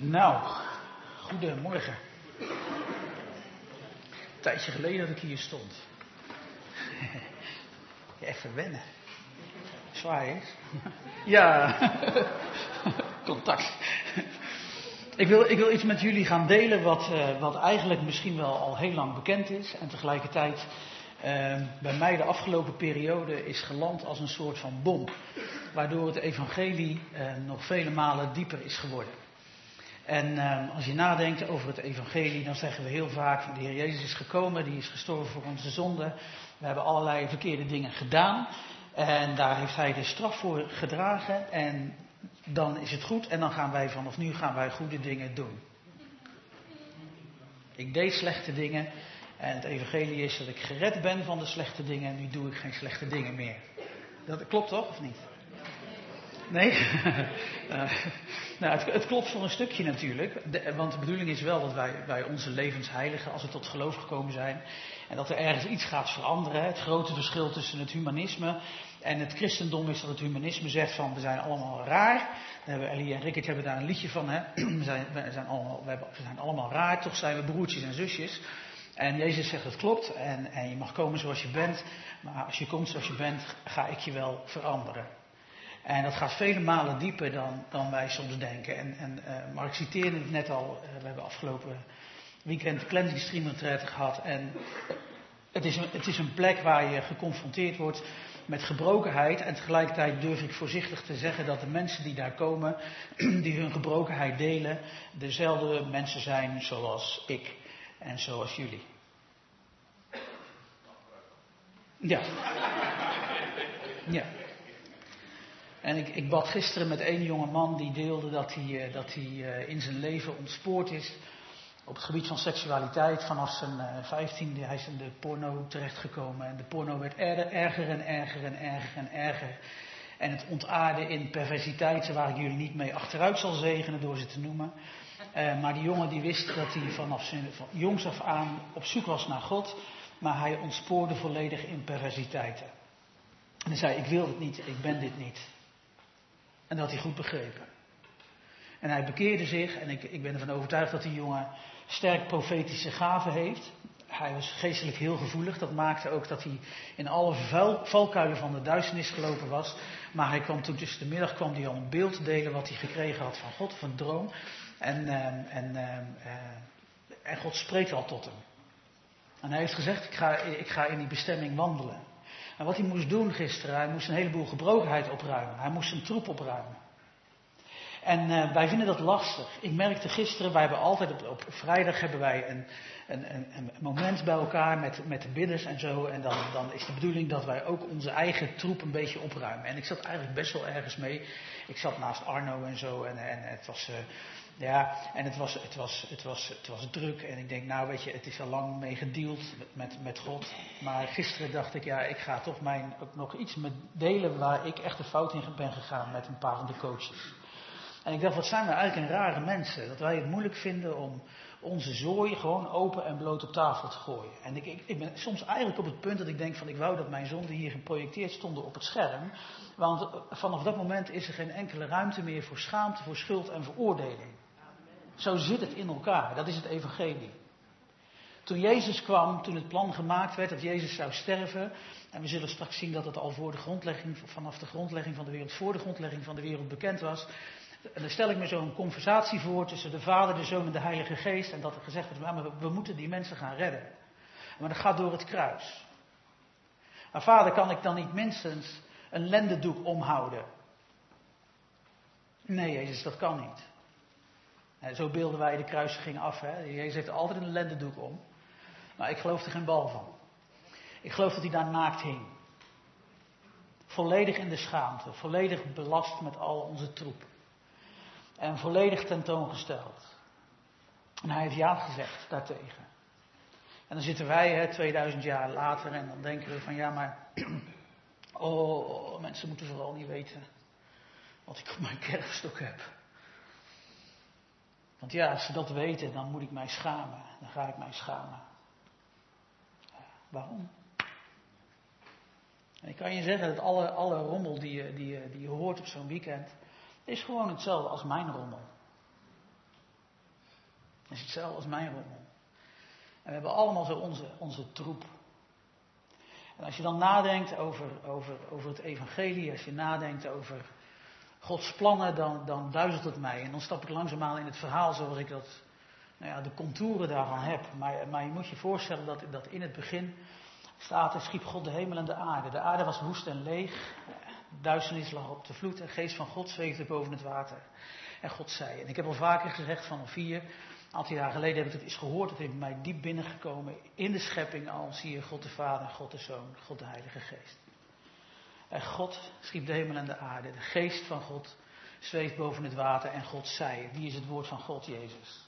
Nou, goedemorgen. Een tijdje geleden dat ik hier stond. Even wennen. Zwaar is. Ja, contact. Ik wil iets met jullie gaan delen wat eigenlijk misschien wel al heel lang bekend is. En tegelijkertijd bij mij de afgelopen periode is geland als een soort van bom. Waardoor het evangelie nog vele malen dieper is geworden. En als je nadenkt over het evangelie, dan zeggen we heel vaak, de Heer Jezus is gekomen, die is gestorven voor onze zonden. We hebben allerlei verkeerde dingen gedaan. En daar heeft hij de straf voor gedragen. En dan is het goed. En dan gaan wij vanaf nu goede dingen doen. Ik deed slechte dingen. En het evangelie is dat ik gered ben van de slechte dingen. En nu doe ik geen slechte dingen meer. Dat klopt toch, of niet? Nee? Nou, het klopt voor een stukje natuurlijk. Want de bedoeling is wel dat wij onze levens heiligen als we tot geloof gekomen zijn. En dat er ergens iets gaat veranderen. Het grote verschil tussen het humanisme en het christendom is dat het humanisme zegt van we zijn allemaal raar. Ellie en Rickert hebben daar een liedje van. Hè? We zijn allemaal raar, toch zijn we broertjes en zusjes. En Jezus zegt het klopt en je mag komen zoals je bent. Maar als je komt zoals je bent, ga ik je wel veranderen. En dat gaat vele malen dieper dan wij soms denken. Maar ik citeerde het net al, we hebben afgelopen weekend de Cleansing Stream Retreat gehad. En het is een plek waar je geconfronteerd wordt met gebrokenheid. En tegelijkertijd durf ik voorzichtig te zeggen dat de mensen die daar komen, die hun gebrokenheid delen, dezelfde mensen zijn zoals ik en zoals jullie. Ja. Ja. En ik bad gisteren met één jonge man die deelde dat hij in zijn leven ontspoord is op het gebied van seksualiteit. Vanaf zijn 15e, hij is in de porno terechtgekomen. En de porno werd erger en erger en erger en erger. En het ontaarde in perversiteiten waar ik jullie niet mee achteruit zal zegenen door ze te noemen. Maar die jongen die wist dat hij vanaf jongs af aan op zoek was naar God. Maar hij ontspoorde volledig in perversiteiten. En hij zei, ik wil het niet, ik ben dit niet. En dat had hij goed begrepen. En hij bekeerde zich en ik ben ervan overtuigd dat die jongen sterk profetische gaven heeft. Hij was geestelijk heel gevoelig. Dat maakte ook dat hij in alle valkuilen van de duisternis gelopen was. Maar hij kwam toen tussen de middag al een beeld delen wat hij gekregen had van God, of een droom. En God spreekt al tot hem. En hij heeft gezegd, ik ga in die bestemming wandelen. En wat hij moest doen gisteren, hij moest een heleboel gebrokenheid opruimen. Hij moest zijn troep opruimen. En wij vinden dat lastig. Ik merkte gisteren, wij hebben altijd op vrijdag hebben wij een moment bij elkaar met de bidders en zo. En dan is de bedoeling dat wij ook onze eigen troep een beetje opruimen. En ik zat eigenlijk best wel ergens mee. Ik zat naast Arno en zo en het was... Het was druk en ik denk, nou weet je, het is al lang mee gedeeld met God. Maar gisteren dacht ik, ik ga toch ook nog iets met delen waar ik echt de fout in ben gegaan met een paar van de coaches. En ik dacht, wat zijn we eigenlijk een rare mensen, dat wij het moeilijk vinden om onze zooi gewoon open en bloot op tafel te gooien. En ik ben soms eigenlijk op het punt dat ik denk van, ik wou dat mijn zonden hier geprojecteerd stonden op het scherm. Want vanaf dat moment is er geen enkele ruimte meer voor schaamte, voor schuld en veroordeling. Zo zit het in elkaar, dat is het evangelie. Toen Jezus kwam, toen het plan gemaakt werd dat Jezus zou sterven, en we zullen straks zien dat het al vanaf de grondlegging van de wereld, voor de grondlegging van de wereld bekend was. En dan stel ik me zo'n conversatie voor tussen de Vader, de Zoon en de Heilige Geest, en dat er gezegd wordt, maar we moeten die mensen gaan redden. Maar dat gaat door het kruis. Maar Vader, kan ik dan niet minstens een lendendoek omhouden? Nee, Jezus, dat kan niet. En zo beelden wij de kruisiging af. Hè? Jezus heeft altijd een lendendoek om. Maar ik geloof er geen bal van. Ik geloof dat hij daar naakt hing. Volledig in de schaamte. Volledig belast met al onze troep. En volledig tentoongesteld. En hij heeft ja gezegd daartegen. En dan zitten wij 2000 jaar later en dan denken we van mensen moeten vooral niet weten wat ik op mijn kerfstok heb. Want als ze dat weten, dan moet ik mij schamen. Dan ga ik mij schamen. Waarom? En ik kan je zeggen dat alle rommel die je hoort op zo'n weekend, is gewoon hetzelfde als mijn rommel. is hetzelfde als mijn rommel. En we hebben allemaal zo onze troep. En als je dan nadenkt over het evangelie, als je nadenkt over Gods plannen, dan duizelt het mij. En dan stap ik langzaamaan in het verhaal zoals ik dat, de contouren daarvan heb. Maar je moet je voorstellen dat in het begin staat, schiep God de hemel en de aarde. De aarde was woest en leeg. Duisternis lag op de vloed en geest van God zweefde boven het water. En God zei, en ik heb al vaker gezegd vanaf hier, een aantal jaar geleden heb ik het eens gehoord, het heeft bij mij diep binnengekomen. In de schepping al zie je God de Vader, God de Zoon, God de Heilige Geest. En God schiep de hemel en de aarde. De geest van God zweeft boven het water en God zei. Wie is het woord van God, Jezus?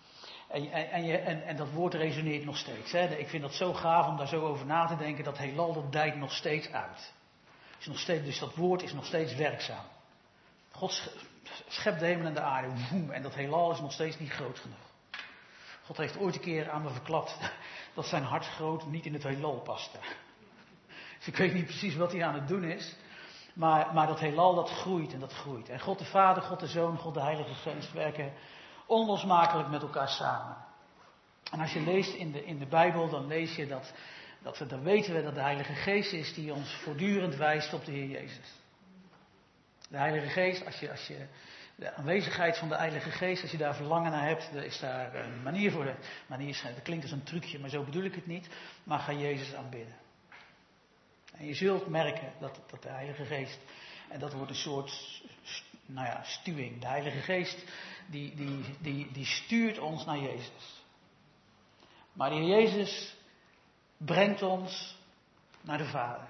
En dat woord resoneert nog steeds. Hè? Ik vind dat zo gaaf om daar zo over na te denken. Dat heelal, dat dijt nog steeds uit. Dus dat woord is nog steeds werkzaam. God schept de hemel en de aarde. En dat heelal is nog steeds niet groot genoeg. God heeft ooit een keer aan me verklapt dat zijn hart groot niet in het heelal paste. Dus ik weet niet precies wat hij aan het doen is. Maar dat heelal, dat groeit en dat groeit. En God de Vader, God de Zoon, God de Heilige Geest werken onlosmakelijk met elkaar samen. En als je leest in de Bijbel, dan lees je dan weten we dat de Heilige Geest is die ons voortdurend wijst op de Heer Jezus. De Heilige Geest, als je de aanwezigheid van de Heilige Geest, als je daar verlangen naar hebt, dan is daar een manier voor. Dat klinkt als een trucje, maar zo bedoel ik het niet. Maar ga Jezus aanbidden. En je zult merken dat de Heilige Geest, en dat wordt een soort, stuwing. De Heilige Geest, die stuurt ons naar Jezus. Maar de Heer Jezus brengt ons naar de Vader.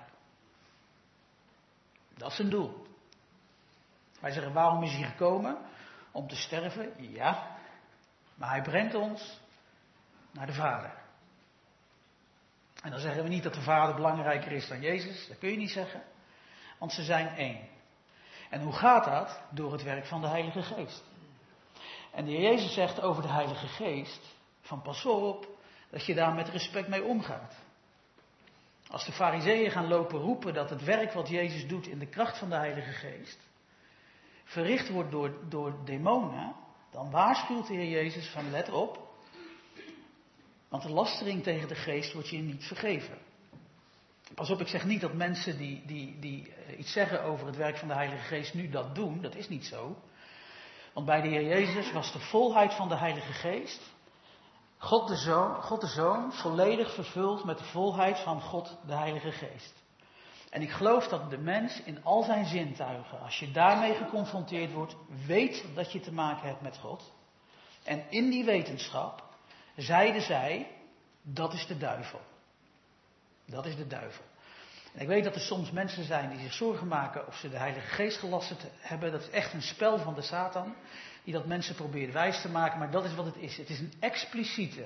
Dat is zijn doel. Wij zeggen, waarom is hij gekomen? Om te sterven? Ja. Maar hij brengt ons naar de Vader. En dan zeggen we niet dat de Vader belangrijker is dan Jezus. Dat kun je niet zeggen. Want ze zijn één. En hoe gaat dat? Door het werk van de Heilige Geest. En de Heer Jezus zegt over de Heilige Geest, van pas op, dat je daar met respect mee omgaat. Als de Farizeeën gaan lopen roepen dat het werk wat Jezus doet in de kracht van de Heilige Geest verricht wordt door demonen, dan waarschuwt de Heer Jezus van let op, want de lastering tegen de Geest wordt je niet vergeven. Pas op, ik zeg niet dat mensen die iets zeggen over het werk van de Heilige Geest nu dat doen, dat is niet zo. Want bij de Heer Jezus was de volheid van de Heilige Geest, God de Zoon, volledig vervuld met de volheid van God de Heilige Geest. En ik geloof dat de mens in al zijn zintuigen, als je daarmee geconfronteerd wordt, weet dat je te maken hebt met God. En in die wetenschap zeiden zij, dat is de duivel. Dat is de duivel. En ik weet dat er soms mensen zijn die zich zorgen maken of ze de Heilige Geest gelasterd hebben. Dat is echt een spel van de Satan, die dat mensen probeert wijs te maken. Maar dat is wat het is. Het is een expliciete,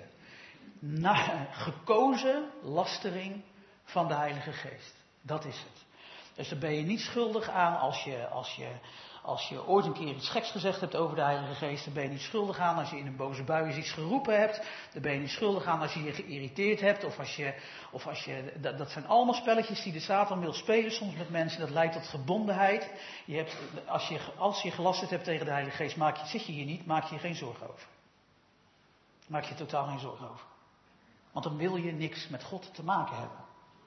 gekozen lastering van de Heilige Geest. Dat is het. Dus daar ben je niet schuldig aan als je ooit een keer iets geks gezegd hebt over de Heilige Geest. Daar ben je niet schuldig aan als je in een boze bui iets geroepen hebt. Daar ben je niet schuldig aan als je je geïrriteerd hebt. Dat zijn allemaal spelletjes die de Satan wil spelen soms met mensen. Dat leidt tot gebondenheid. Als je gelasterd hebt tegen de Heilige Geest, zit je hier niet, maak je geen zorgen over. Maak je totaal geen zorgen over. Want dan wil je niks met God te maken hebben.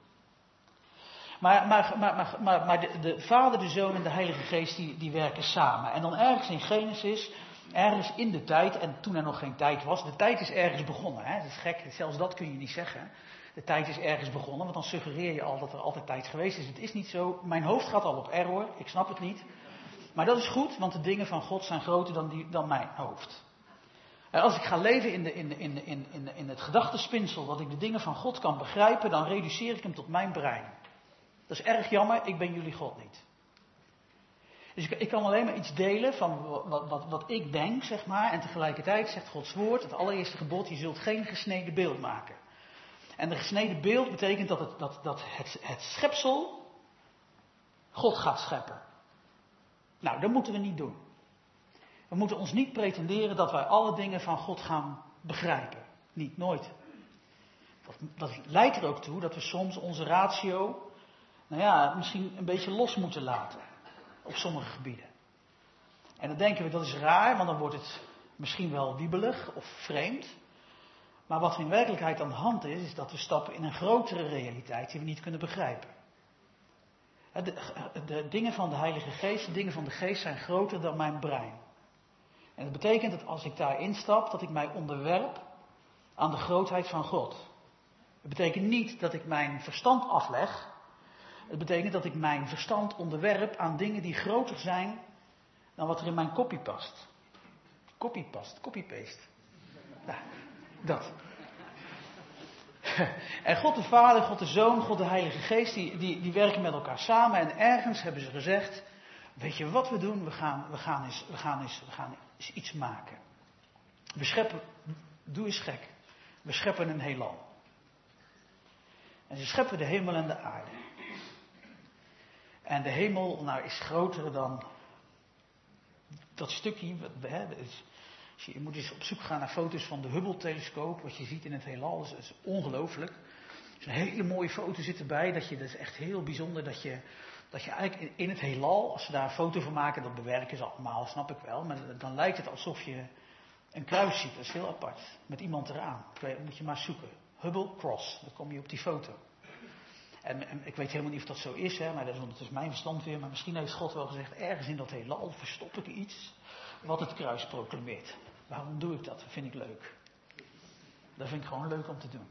Maar de Vader, de Zoon en de Heilige Geest die werken samen. En dan ergens in Genesis, ergens in de tijd, en toen er nog geen tijd was, de tijd is ergens begonnen. Hè? Dat is gek, zelfs dat kun je niet zeggen. De tijd is ergens begonnen, want dan suggereer je al dat er altijd tijd geweest is. Het is niet zo, mijn hoofd gaat al op error, ik snap het niet. Maar dat is goed, want de dingen van God zijn groter dan mijn hoofd. Als ik ga leven in het gedachtespinsel, dat ik de dingen van God kan begrijpen, dan reduceer ik hem tot mijn brein. Dat is erg jammer, ik ben jullie God niet. Dus ik kan alleen maar iets delen van wat ik denk, zeg maar. En tegelijkertijd zegt Gods woord, het allereerste gebod, je zult geen gesneden beeld maken. En de gesneden beeld betekent dat het schepsel God gaat scheppen. Nou, dat moeten we niet doen. We moeten ons niet pretenderen dat wij alle dingen van God gaan begrijpen. Niet, nooit. Dat leidt er ook toe dat we soms onze ratio misschien een beetje los moeten laten. Op sommige gebieden. En dan denken we dat is raar, want dan wordt het Misschien wel wiebelig of vreemd. Maar wat er in werkelijkheid aan de hand is, is dat we stappen in een grotere realiteit die we niet kunnen begrijpen. De dingen van de Heilige Geest, de dingen van de Geest zijn groter dan mijn brein. En dat betekent dat als ik daarin stap, dat ik mij onderwerp aan de grootheid van God. Het betekent niet dat ik mijn verstand afleg. Het betekent dat ik mijn verstand onderwerp aan dingen die groter zijn dan wat er in mijn kopie past. Copy-paste. Ja, dat. En God de Vader, God de Zoon, God de Heilige Geest, die werken met elkaar samen. En ergens hebben ze gezegd, weet je wat we doen? We gaan eens iets maken. We scheppen, doe eens gek. We scheppen een heelal. En ze scheppen de hemel en de aarde. En de hemel is groter dan dat stukje. Je moet eens op zoek gaan naar foto's van de Hubble-telescoop. Wat je ziet in het heelal, dat is ongelooflijk. Er is een hele mooie foto zit erbij. Dat is echt heel bijzonder dat je eigenlijk in het heelal, als ze daar een foto van maken, dat bewerken ze allemaal, snap ik wel. Maar dan lijkt het alsof je een kruis ziet. Dat is heel apart. Met iemand eraan. Moet je maar zoeken. Hubble Cross. Dan kom je op die foto. En ik weet helemaal niet of dat zo is, hè, maar dat is mijn verstand weer. Maar misschien heeft God wel gezegd, ergens in dat heelal verstop ik iets wat het kruis proclameert. Waarom doe ik dat? Dat vind ik leuk. Dat vind ik gewoon leuk om te doen.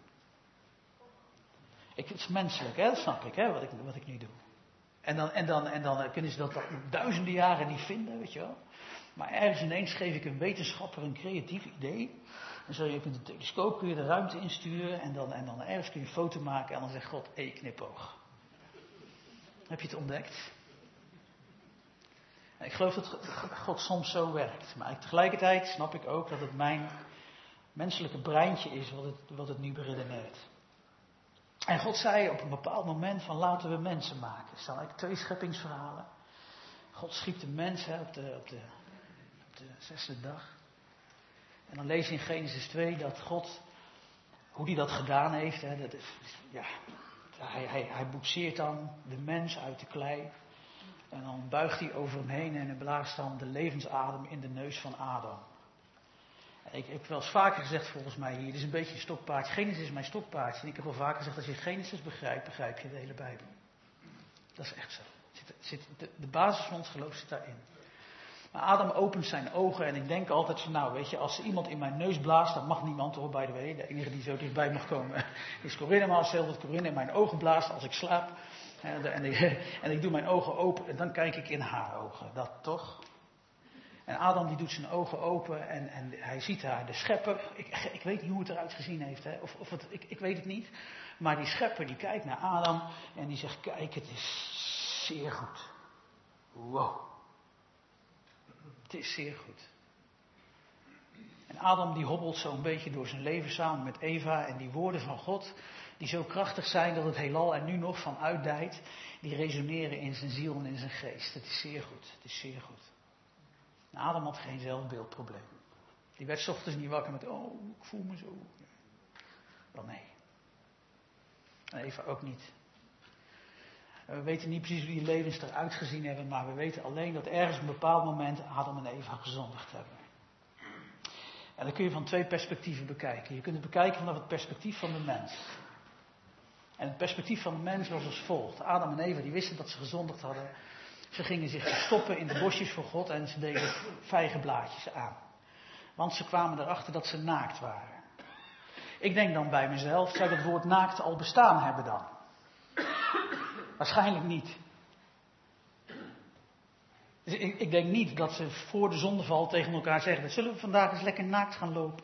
Het is menselijk, hè, dat snap ik, hè, wat ik nu doe. En dan kunnen ze dat duizenden jaren niet vinden, weet je wel. Maar ergens ineens geef ik een wetenschapper een creatief idee. En zo je kunt een telescoop kun je de ruimte insturen. En dan ergens kun je een foto maken. En dan zegt God, knipoog. Heb je het ontdekt? En ik geloof dat God soms zo werkt. Maar tegelijkertijd snap ik ook dat het mijn menselijke breintje is wat het nu beredeneert. En God zei op een bepaald moment van laten we mensen maken. Er staan eigenlijk 2 scheppingsverhalen. God schiep de mens op de 6e dag. En dan lees je in Genesis 2 dat God, hoe hij dat gedaan heeft. Hè, hij boetseert dan de mens uit de klei. En dan buigt hij over hem heen en hij blaast dan de levensadem in de neus van Adam. Ik heb wel eens vaker gezegd volgens mij hier, dit is een beetje een stokpaardje. Genesis is mijn stokpaardje. En ik heb wel vaker gezegd, als je Genesis begrijpt, begrijp je de hele Bijbel. Dat is echt zo. De basis van ons geloof zit daarin. Maar Adam opent zijn ogen en ik denk altijd van, weet je, als er iemand in mijn neus blaast, dan mag niemand hoor, by the way. De enige die zo dichtbij mag komen is Corinne, maar stel dat Corinne in mijn ogen blaast als ik slaap. En ik doe mijn ogen open en dan kijk ik in haar ogen. Dat toch? En Adam die doet zijn ogen open en hij ziet daar de schepper. Ik weet niet hoe het eruit gezien heeft, hè? Ik weet het niet. Maar die schepper die kijkt naar Adam en die zegt, kijk, het is zeer goed. Wow. Het is zeer goed. En Adam die hobbelt zo'n beetje door zijn leven samen met Eva. En die woorden van God, die zo krachtig zijn dat het heelal er nu nog van uitdijt, die resoneren in zijn ziel en in zijn geest. Het is zeer goed. Het is zeer goed. En Adam had geen zelfbeeldprobleem. Die werd 's ochtends niet wakker met, ik voel me zo. Wel nee. En Eva ook niet. We weten niet precies hoe die levens eruit gezien hebben, maar we weten alleen dat ergens op een bepaald moment Adam en Eva gezondigd hebben. En dat kun je van 2 perspectieven bekijken. Je kunt het bekijken vanaf het perspectief van de mens. En het perspectief van de mens was als volgt. Adam en Eva die wisten dat ze gezondigd hadden. Ze gingen zich verstoppen in de bosjes voor God en ze deden vijgenblaadjes aan. Want ze kwamen erachter dat ze naakt waren. Ik denk dan bij mezelf, zou het woord naakt al bestaan hebben dan? Waarschijnlijk niet. Dus ik denk niet dat ze voor de zondeval tegen elkaar zeggen, zullen we vandaag eens lekker naakt gaan lopen?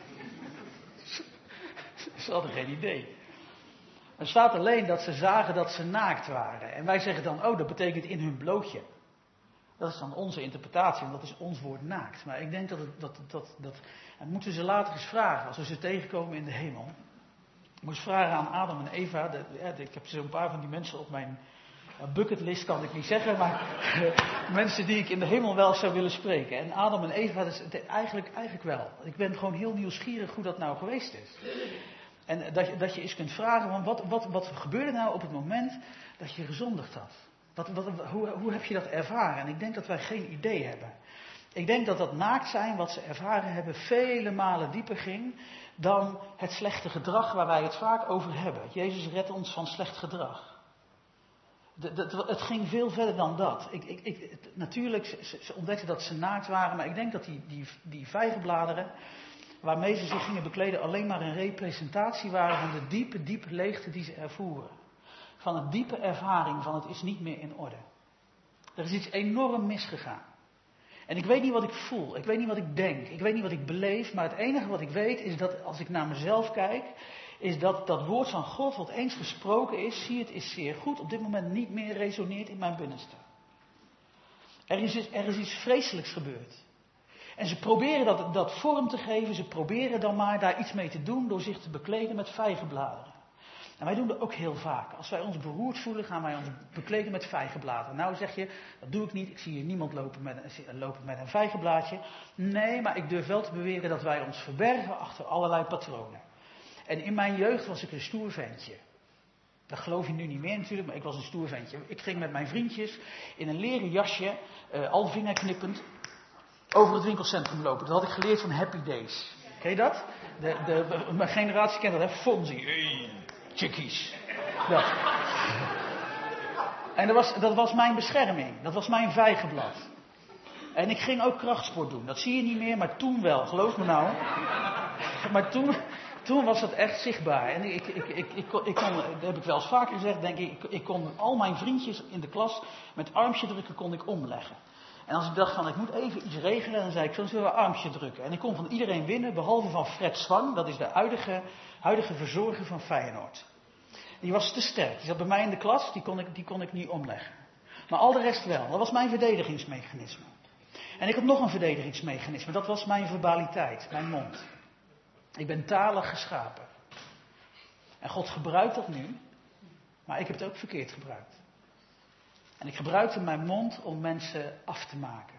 Ze hadden geen idee. Er staat alleen dat ze zagen dat ze naakt waren. En wij zeggen dan, dat betekent in hun blootje. Dat is dan onze interpretatie, want dat is ons woord naakt. Maar ik denk dat en moeten we ze later eens vragen, als we ze tegenkomen in de hemel. Ik moest vragen aan Adam en Eva. Ik heb zo'n paar van die mensen op mijn bucketlist, kan ik niet zeggen. Maar mensen die ik in de hemel wel zou willen spreken. En Adam en Eva, dat is eigenlijk wel. Ik ben gewoon heel nieuwsgierig hoe dat nou geweest is. En dat je eens kunt vragen, wat gebeurde nou op het moment dat je gezondigd had? Hoe heb je dat ervaren? En ik denk dat wij geen idee hebben. Ik denk dat dat naakt zijn, wat ze ervaren hebben, vele malen dieper ging dan het slechte gedrag waar wij het vaak over hebben. Jezus redt ons van slecht gedrag. Het ging veel verder dan dat. Natuurlijk, ze ontdekten dat ze naakt waren, maar ik denk dat die vijgenbladeren waarmee ze zich gingen bekleden alleen maar een representatie waren van de diepe, diepe leegte die ze ervoeren. Van een diepe ervaring van het is niet meer in orde. Er is iets enorm misgegaan. En ik weet niet wat ik voel, ik weet niet wat ik denk, ik weet niet wat ik beleef, maar het enige wat ik weet is dat als ik naar mezelf kijk, is dat dat woord van God wat eens gesproken is, zie het is zeer goed, op dit moment niet meer resoneert in mijn binnenste. Er is iets vreselijks gebeurd. En ze proberen dat vorm te geven, ze proberen dan maar daar iets mee te doen door zich te bekleden met vijgenbladeren. En wij doen dat ook heel vaak. Als wij ons beroerd voelen, gaan wij ons bekleden met vijgenbladeren. Nou zeg je, dat doe ik niet, ik zie hier niemand lopen met een vijgenblaadje. Nee, maar ik durf wel te beweren dat wij ons verbergen achter allerlei patronen. En in mijn jeugd was ik een stoer ventje. Dat geloof je nu niet meer natuurlijk, maar ik was een stoer ventje. Ik ging met mijn vriendjes in een leren jasje, Alvina knippend, over het winkelcentrum lopen. Dat had ik geleerd van Happy Days. Ken je dat? Mijn generatie kent dat, hè? Fonzie. Hey, chickies. Dat. En dat was mijn bescherming. Dat was mijn vijgenblad. En ik ging ook krachtsport doen. Dat zie je niet meer, maar toen wel. Geloof me nou. Maar toen was het echt zichtbaar. En ik kon, dat heb ik wel eens vaker gezegd, denk ik kon al mijn vriendjes in de klas met armpje drukken kon ik omleggen. En als ik dacht van ik moet even iets regelen, dan zei ik zullen we armpje drukken. En ik kon van iedereen winnen, behalve van Fred Zwang, dat is de huidige verzorger van Feyenoord. Die was te sterk, die zat bij mij in de klas, die kon ik niet omleggen. Maar al de rest wel, dat was mijn verdedigingsmechanisme. En ik had nog een verdedigingsmechanisme, dat was mijn verbaliteit, mijn mond. Ik ben talig geschapen. En God gebruikt dat nu, maar ik heb het ook verkeerd gebruikt. En ik gebruikte mijn mond om mensen af te maken.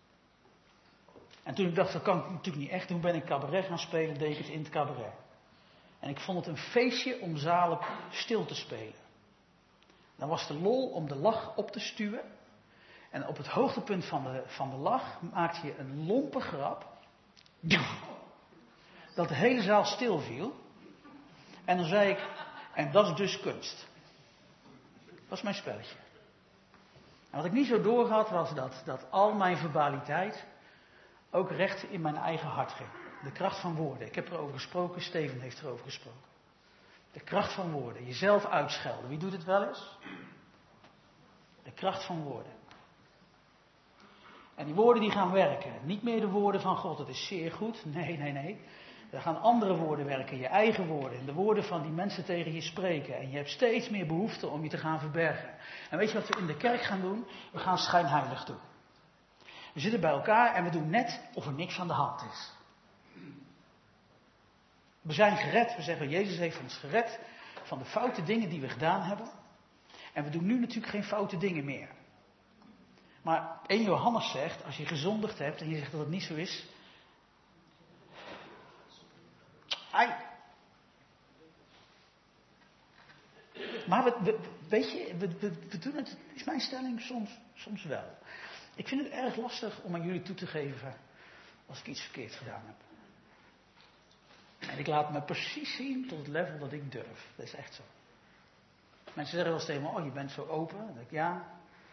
En toen ik dacht, dat kan ik natuurlijk niet echt doen, ben ik cabaret gaan spelen, deed ik het in het cabaret. En ik vond het een feestje om zalen stil te spelen. Dan was de lol om de lach op te stuwen. En op het hoogtepunt van de lach maakte je een lompe grap. Dat de hele zaal stil viel. En dan zei ik, en dat is dus kunst. Dat was mijn spelletje. En wat ik niet zo door had, was dat al mijn verbaliteit ook recht in mijn eigen hart ging. De kracht van woorden. Ik heb erover gesproken, Steven heeft erover gesproken. De kracht van woorden. Jezelf uitschelden. Wie doet het wel eens? De kracht van woorden. En die woorden die gaan werken. Niet meer de woorden van God, het is zeer goed. Nee. Er gaan andere woorden werken, je eigen woorden. De woorden van die mensen tegen je spreken. En je hebt steeds meer behoefte om je te gaan verbergen. En weet je wat we in de kerk gaan doen? We gaan schijnheilig doen. We zitten bij elkaar en we doen net of er niks aan de hand is. We zijn gered. We zeggen, Jezus heeft ons gered van de foute dingen die we gedaan hebben. En we doen nu natuurlijk geen foute dingen meer. Maar 1 Johannes zegt, als je gezondigd hebt en je zegt dat het niet zo is. Maar weet je, we doen het, is mijn stelling soms wel. Ik vind het erg lastig om aan jullie toe te geven als ik iets verkeerd gedaan heb. En ik laat me precies zien tot het level dat ik durf. Dat is echt zo. Mensen zeggen wel eens tegen me, oh je bent zo open. Dan denk ik, ja.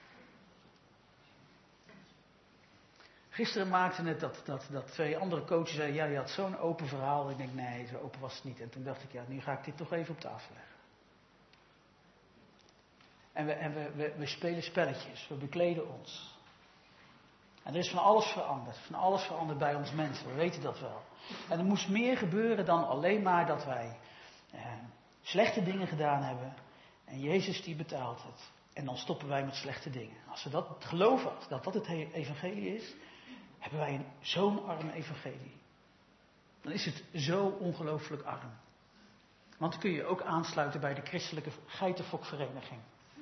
Gisteren maakte het dat 2 andere coaches zeiden, ja je had zo'n open verhaal. Ik denk, nee, zo open was het niet. En toen dacht ik, ja nu ga ik dit toch even op tafel leggen. En we spelen spelletjes, we bekleden ons. En er is van alles veranderd bij ons mensen, we weten dat wel. En er moest meer gebeuren dan alleen maar dat wij slechte dingen gedaan hebben. En Jezus die betaalt het. En dan stoppen wij met slechte dingen. Als we dat geloven, dat het evangelie is, hebben wij zo'n arm evangelie. Dan is het zo ongelooflijk arm. Want dan kun je ook aansluiten bij de christelijke geitenfokvereniging.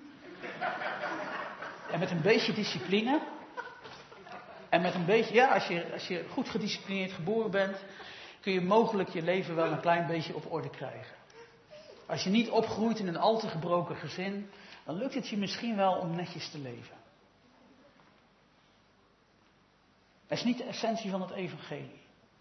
En met een beetje discipline. En met een beetje, ja, als je goed gedisciplineerd geboren bent, kun je mogelijk je leven wel een klein beetje op orde krijgen. Als je niet opgroeit in een al te gebroken gezin, dan lukt het je misschien wel om netjes te leven. Dat is niet de essentie van het evangelie.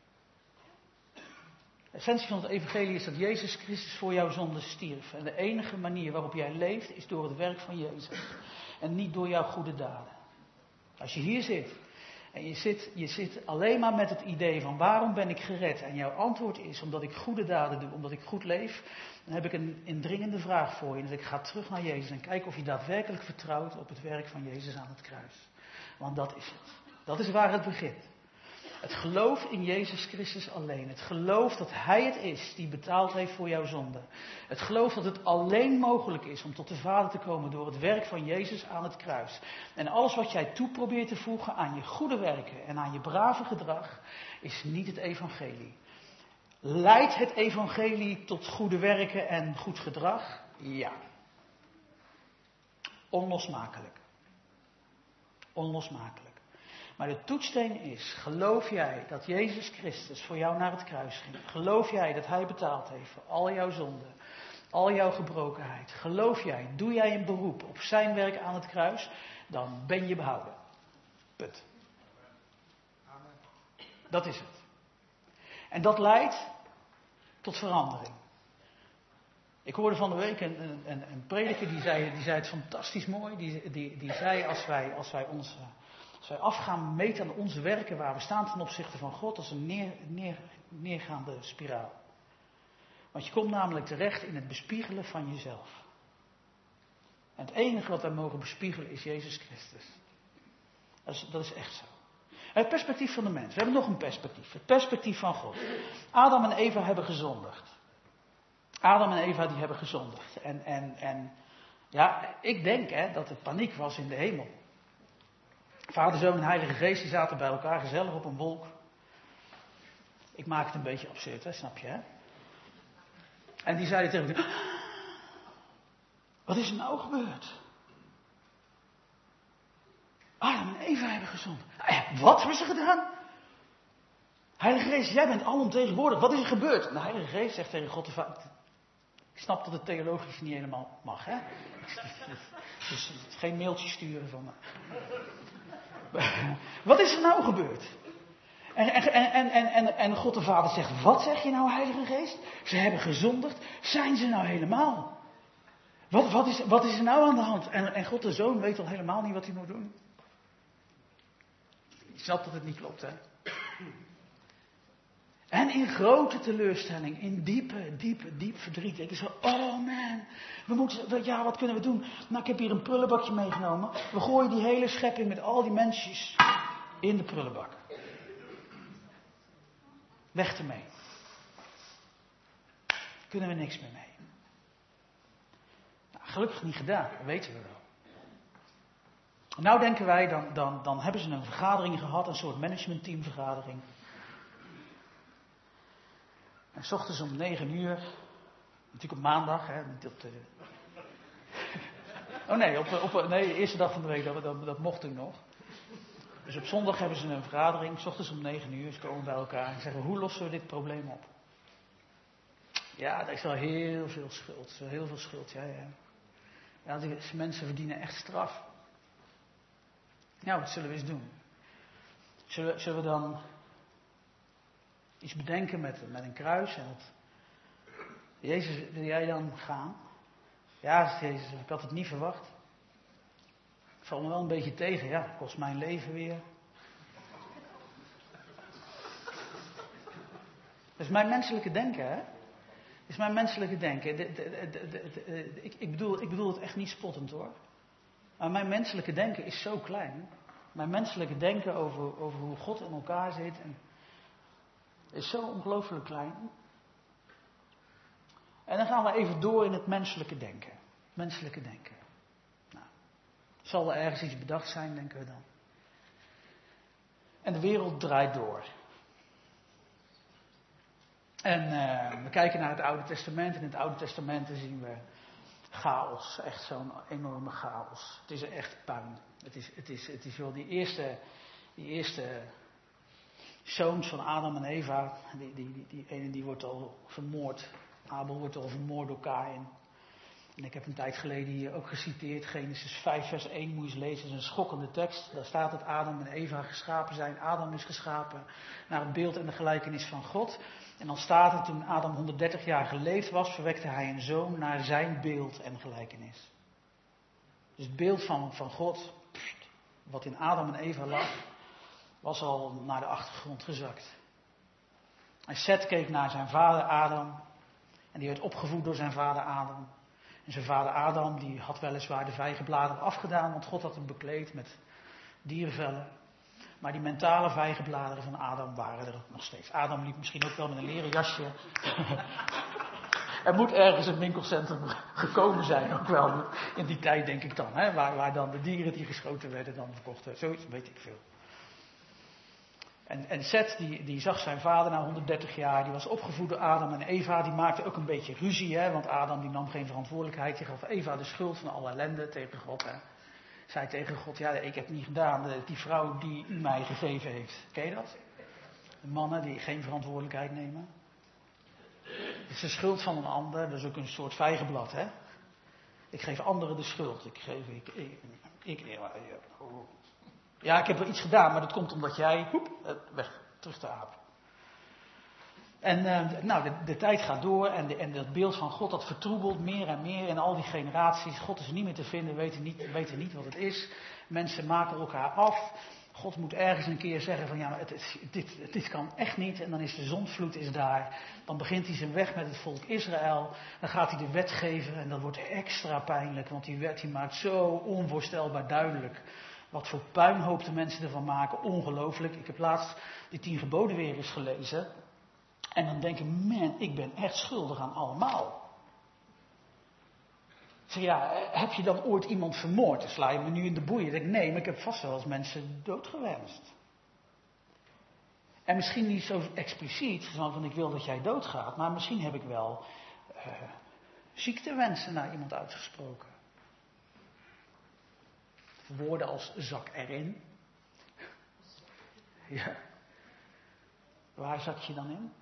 De essentie van het evangelie is dat Jezus Christus voor jouw zonde stierf. En de enige manier waarop jij leeft is door het werk van Jezus. En niet door jouw goede daden. Als je hier zit en je zit alleen maar met het idee van waarom ben ik gered? En jouw antwoord is omdat ik goede daden doe, omdat ik goed leef. Dan heb ik een indringende vraag voor je. Dus ik ga terug naar Jezus en kijk of je daadwerkelijk vertrouwt op het werk van Jezus aan het kruis. Want dat is het. Dat is waar het begint. Het geloof in Jezus Christus alleen. Het geloof dat Hij het is die betaald heeft voor jouw zonde. Het geloof dat het alleen mogelijk is om tot de Vader te komen door het werk van Jezus aan het kruis. En alles wat jij toe probeert te voegen aan je goede werken en aan je brave gedrag, is niet het evangelie. Leidt het evangelie tot goede werken en goed gedrag? Ja. Onlosmakelijk. Onlosmakelijk. Maar de toetssteen is, geloof jij dat Jezus Christus voor jou naar het kruis ging? Geloof jij dat Hij betaald heeft voor al jouw zonden, al jouw gebrokenheid? Geloof jij, doe jij een beroep op zijn werk aan het kruis? Dan ben je behouden. Punt. Dat is het. En dat leidt tot verandering. Ik hoorde van de week een prediker die zei het fantastisch mooi. Die zei als wij afgaan meten aan onze werken waar we staan ten opzichte van God, als een neergaande spiraal. Want je komt namelijk terecht in het bespiegelen van jezelf. En het enige wat wij mogen bespiegelen is Jezus Christus. Dat is echt zo. Het perspectief van de mens. We hebben nog een perspectief. Het perspectief van God. Adam en Eva hebben gezondigd. Adam en Eva die hebben gezondigd. En ja, ik denk dat er paniek was in de hemel. Vader, Zoon en Heilige Geest die zaten bij elkaar gezellig op een wolk. Ik maak het een beetje absurd, hè, snap je? Hè? En die zeiden tegen elkaar: wat is er nou gebeurd? Adam en Eva hebben gezondigd. Wat hebben ze gedaan? Heilige Geest, jij bent alomtegenwoordig. Wat is er gebeurd? En de Heilige Geest zegt tegen God de Vader: ik snap dat het theologisch niet helemaal mag, hè? Dus geen mailtje sturen van me. Wat is er nou gebeurd? En God de Vader zegt: wat zeg je nou, Heilige Geest? Ze hebben gezondigd. Zijn ze nou helemaal? Wat is er nou aan de hand? En God de Zoon weet al helemaal niet wat hij moet doen. Je snapt dat het niet klopt, hè? En in grote teleurstelling, in diep verdriet. Ik zo: oh man, wat kunnen we doen? Nou, ik heb hier een prullenbakje meegenomen. We gooien die hele schepping met al die mensjes in de prullenbak. Weg ermee. Kunnen we niks meer mee. Nou, gelukkig niet gedaan, dat weten we wel. Nou denken wij, dan hebben ze een vergadering gehad, een soort managementteamvergadering. En 's ochtends om 9 uur, natuurlijk op maandag, hè, niet op de... Oh nee, de eerste dag van de week, dat mocht toen nog. Dus op zondag hebben ze een vergadering, 's ochtends om 9 uur, ze komen bij elkaar en zeggen: hoe lossen we dit probleem op? Ja, er is wel heel veel schuld, ja, die mensen verdienen echt straf. Nou, wat zullen we eens doen? Zullen we dan iets bedenken met een kruis? En Jezus, wil jij dan gaan? Ja, zegt Jezus, ik had het niet verwacht. Ik val me wel een beetje tegen, ja, het kost mijn leven weer. Dat is mijn menselijke denken, hè? Dat is mijn menselijke denken. Ik bedoel het echt niet spottend, hoor. Maar mijn menselijke denken is zo klein. Mijn menselijke denken over hoe God in elkaar zit is zo ongelooflijk klein. En dan gaan we even door in het menselijke denken. Menselijke denken. Nou, zal er ergens iets bedacht zijn, denken we dan. En de wereld draait door. En we kijken naar het Oude Testament. En in het Oude Testament zien we chaos. Echt zo'n enorme chaos. Het is echt puin. Het is wel die eerste zoons van Adam en Eva. Die ene die wordt al vermoord. Abel wordt al vermoord door Kaïn. En ik heb een tijd geleden hier ook geciteerd, Genesis 5 vers 1 moet je eens lezen, dat is een schokkende tekst. Daar staat dat Adam en Eva geschapen zijn. Adam is geschapen naar het beeld en de gelijkenis van God. En dan staat er, toen Adam 130 jaar geleefd was, verwekte hij een zoon naar zijn beeld en gelijkenis. Dus het beeld van God, wat in Adam en Eva lag, was al naar de achtergrond gezakt. En Seth keek naar zijn vader Adam. En die werd opgevoed door zijn vader Adam. En zijn vader Adam, die had weliswaar de vijgenbladeren afgedaan, want God had hem bekleed met dierenvellen. Maar die mentale vijgenbladeren van Adam waren er nog steeds. Adam liep misschien ook wel met een leren jasje. Er moet ergens een winkelcentrum gekomen zijn, ook wel in die tijd denk ik dan. Hè, waar dan de dieren die geschoten werden dan verkocht werden. Zoiets weet ik veel. En Seth, die zag zijn vader na 130 jaar, die was opgevoed door Adam en Eva, die maakte ook een beetje ruzie, hè, want Adam die nam geen verantwoordelijkheid, die gaf Eva de schuld van alle ellende tegen God. Hè. Zei tegen God, ja, ik heb het niet gedaan, die vrouw die u mij gegeven heeft. Ken je dat? De mannen die geen verantwoordelijkheid nemen. Het is de schuld van een ander, dat is ook een soort vijgenblad, hè. Ik geef anderen de schuld. Ja, ik heb wel iets gedaan, maar dat komt omdat jij, terug te aap. En de tijd gaat door en dat beeld van God dat vertroebelt meer en meer in al die generaties. God is niet meer te vinden, weten niet wat het is. Mensen maken elkaar af. God moet ergens een keer zeggen van ja, maar dit kan echt niet. En dan is de zondvloed is daar. Dan begint hij zijn weg met het volk Israël. Dan gaat hij de wet geven en dat wordt extra pijnlijk. Want die wet die maakt zo onvoorstelbaar duidelijk wat voor puinhoop de mensen ervan maken. Ongelooflijk. Ik heb laatst die 10 geboden weer eens gelezen. En dan denk ik, man, ik ben echt schuldig aan allemaal. Ik zeg, ja, heb je dan ooit iemand vermoord? Dan sla je me nu in de boeien. Ik denk, nee, maar ik heb vast wel eens mensen doodgewenst. En misschien niet zo expliciet, van ik wil dat jij doodgaat. Maar misschien heb ik wel ziektewensen naar iemand uitgesproken. Woorden als zak erin. Ja. Waar zak je dan in?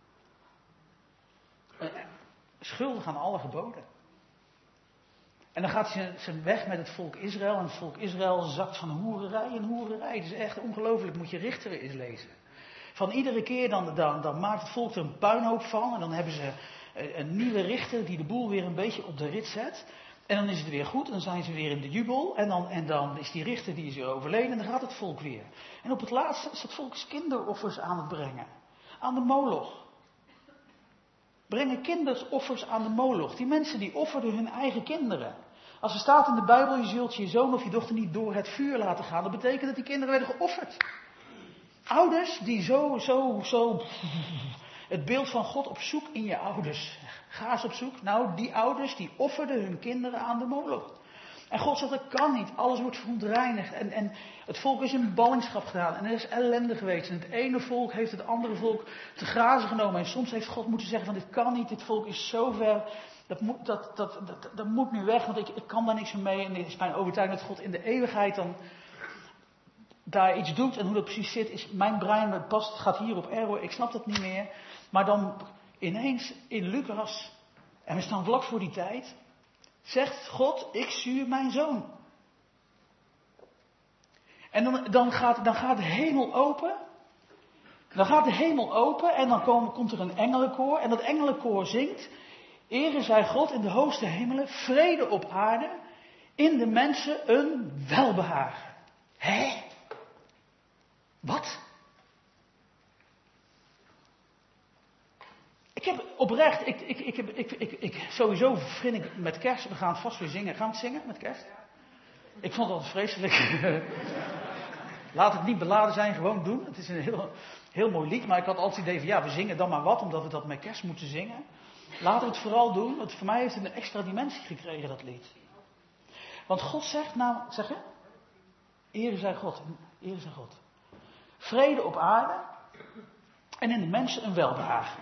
Schuldig aan alle geboden. En dan gaat hij zijn weg met het volk Israël. En het volk Israël zakt van hoererij en hoererij. Het is echt ongelooflijk, moet je Richteren eens lezen. Van iedere keer dan maakt het volk er een puinhoop van. En dan hebben ze een nieuwe richter die de boel weer een beetje op de rit zet. En dan is het weer goed en dan zijn ze weer in de jubel. En dan is die richter die is weer overleden en dan gaat het volk weer. En op het laatste is het volk kinderoffers aan het brengen. Aan de Moloch. Brengen kinderoffers aan de Moloch. Die mensen die offerden hun eigen kinderen. Als er staat in de Bijbel, je zult je zoon of je dochter niet door het vuur laten gaan. Dat betekent dat die kinderen werden geofferd. Ouders die zo het beeld van God op zoek in je ouders. Ga eens op zoek. Nou, die ouders die offerden hun kinderen aan de Moloch. En God zegt, dat kan niet. Alles wordt verontreinigd. En het volk is in ballingschap gedaan. En er is ellende geweest. En het ene volk heeft het andere volk te grazen genomen. En soms heeft God moeten zeggen van dit kan niet. Dit volk is zo ver. Dat moet nu weg. Want ik kan daar niks meer mee. En het is mijn overtuiging dat God in de eeuwigheid dan daar iets doet. En hoe dat precies zit is mijn brein. Het gaat hier op error. Ik snap dat niet meer. Maar dan ineens in Lucas. En we staan vlak voor die tijd. Zegt God, ik stuur mijn zoon. En dan gaat de hemel open. Dan gaat de hemel open en dan komt er een engelenkoor. En dat engelenkoor zingt. Ere zij God in de hoogste hemelen, vrede op aarde. In de mensen een welbehagen. Hé? Wat? Ik heb oprecht, sowieso vind ik met kerst, we gaan het vast weer zingen. Gaan we het zingen met kerst? Ik vond het altijd vreselijk. Laat het niet beladen zijn, gewoon doen. Het is een heel mooi lied, maar ik had altijd het idee van ja, we zingen dan maar wat, omdat we dat met kerst moeten zingen. Laten we het vooral doen, want voor mij heeft het een extra dimensie gekregen, dat lied. Want God zegt, nou, zeg je? Ere zij God, ere zij God. Vrede op aarde en in de mensen een welbehagen.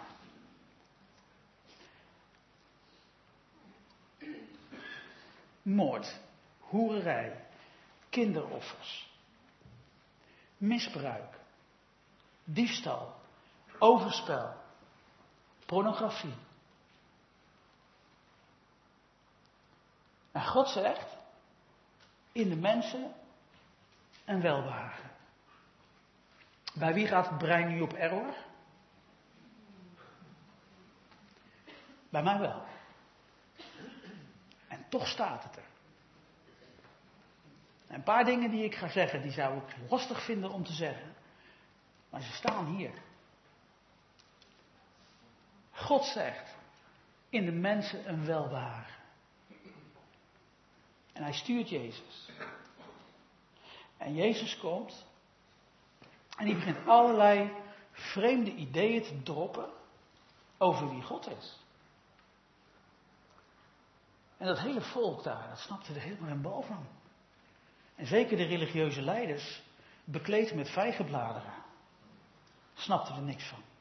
Moord, hoererij, kinderoffers, misbruik, diefstal, overspel, pornografie. En God zegt, in de mensen een welbehagen. Bij wie gaat het brein nu op error? Bij mij wel. En toch staat het er. En een paar dingen die ik ga zeggen, die zou ik lastig vinden om te zeggen. Maar ze staan hier. God zegt, in de mensen een welbehagen. En hij stuurt Jezus. En Jezus komt. En die begint allerlei vreemde ideeën te droppen over wie God is. En dat hele volk daar, dat snapte er helemaal een bal van. En zeker de religieuze leiders, bekleed met vijgenbladeren, snapten er niks van.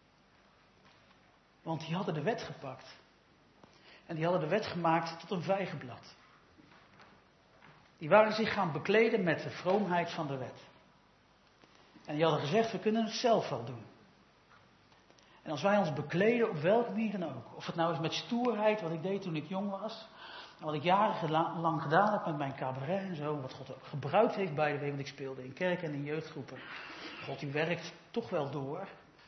Want die hadden de wet gepakt. En die hadden de wet gemaakt tot een vijgenblad. Die waren zich gaan bekleden met de vroomheid van de wet. En die hadden gezegd, we kunnen het zelf wel doen. En als wij ons bekleden, op welke manier dan ook. Of het nou is met stoerheid, wat ik deed toen ik jong was. En wat ik jarenlang gedaan heb met mijn cabaret en zo. Wat God ook gebruikt heeft bij de way, want ik speelde in kerken en in jeugdgroepen. God die werkt toch wel door.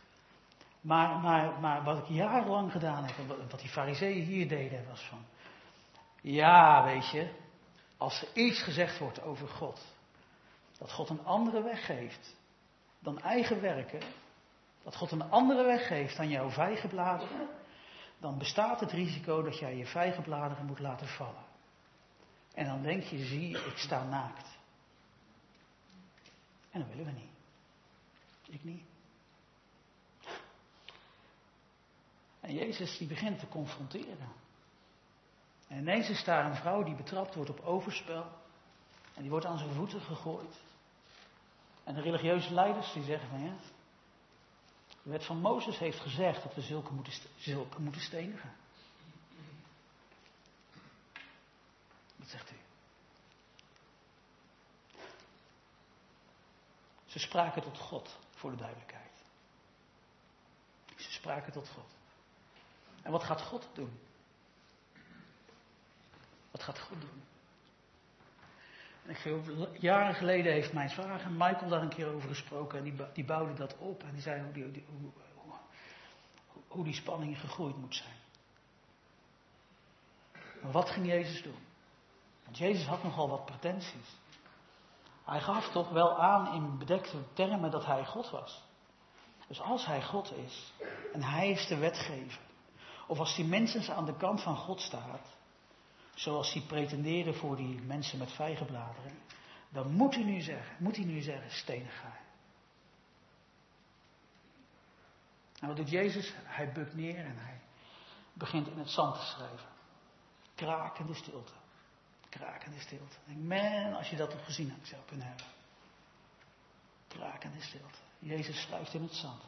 Maar wat ik jarenlang gedaan heb, en wat die farizeeën hier deden, was van... Ja, weet je, als er iets gezegd wordt over God, dat God een andere weg geeft dan eigen werken, dat God een andere weg geeft dan jouw vijgenbladeren, dan bestaat het risico dat jij je vijgenbladeren moet laten vallen. En dan denk je, zie, ik sta naakt. En dat willen we niet. Ik niet. En Jezus die begint te confronteren. En ineens is daar een vrouw die betrapt wordt op overspel. En die wordt aan zijn voeten gegooid. En de religieuze leiders die zeggen van ja, de wet van Mozes heeft gezegd dat we zulke moeten stenigen. Wat zegt u? Ze spraken tot God, voor de duidelijkheid. Ze spraken tot God. En wat gaat God doen? Wat gaat God doen? En jaren geleden heeft mijn zwager Michael daar een keer over gesproken. En die bouwde dat op. En die zei hoe die spanning gegroeid moet zijn. Maar wat ging Jezus doen? Want Jezus had nogal wat pretenties. Hij gaf toch wel aan in bedekte termen dat hij God was. Dus als hij God is en hij is de wetgever. Of als die mensen aan de kant van God staat. Zoals die pretenderen voor die mensen met vijgenbladeren. Dan moet hij nu zeggen, stenig hij. En wat doet Jezus? Hij bukt neer en hij begint in het zand te schrijven. Krakende stilte. Krakende stilte. Ik denk, man, als je dat toch gezien had, zou kunnen hebben. Krakende stilte. Jezus schrijft in het zand.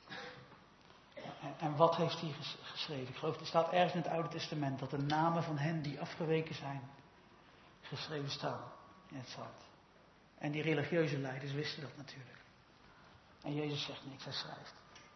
En wat heeft hij geschreven? Ik geloof, er staat ergens in het Oude Testament dat de namen van hen die afgeweken zijn, geschreven staan in het zand. En die religieuze leiders wisten dat natuurlijk. En Jezus zegt niks, hij schrijft.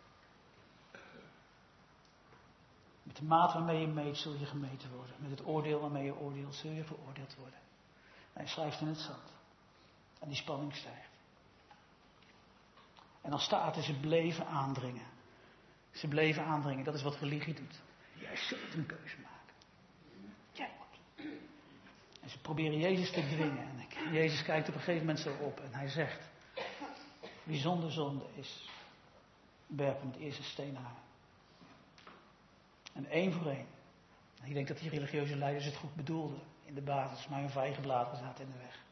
Met de maat waarmee je meet, zul je gemeten worden. Met het oordeel waarmee je oordeelt, zul je veroordeeld worden. Hij schrijft in het zand. En die spanning stijgt. En dan staat er, ze bleven aandringen. Ze bleven aandringen, dat is wat religie doet. Jij zult een keuze maken. Jij moet. En ze proberen Jezus te dwingen. En Jezus kijkt op een gegeven moment zo op en hij zegt, wie zonder zonde is, werp hem het eerste steen aan. En één voor één. En ik denk dat die religieuze leiders het goed bedoelden in de basis, maar hun vijgenbladeren zaten in de weg.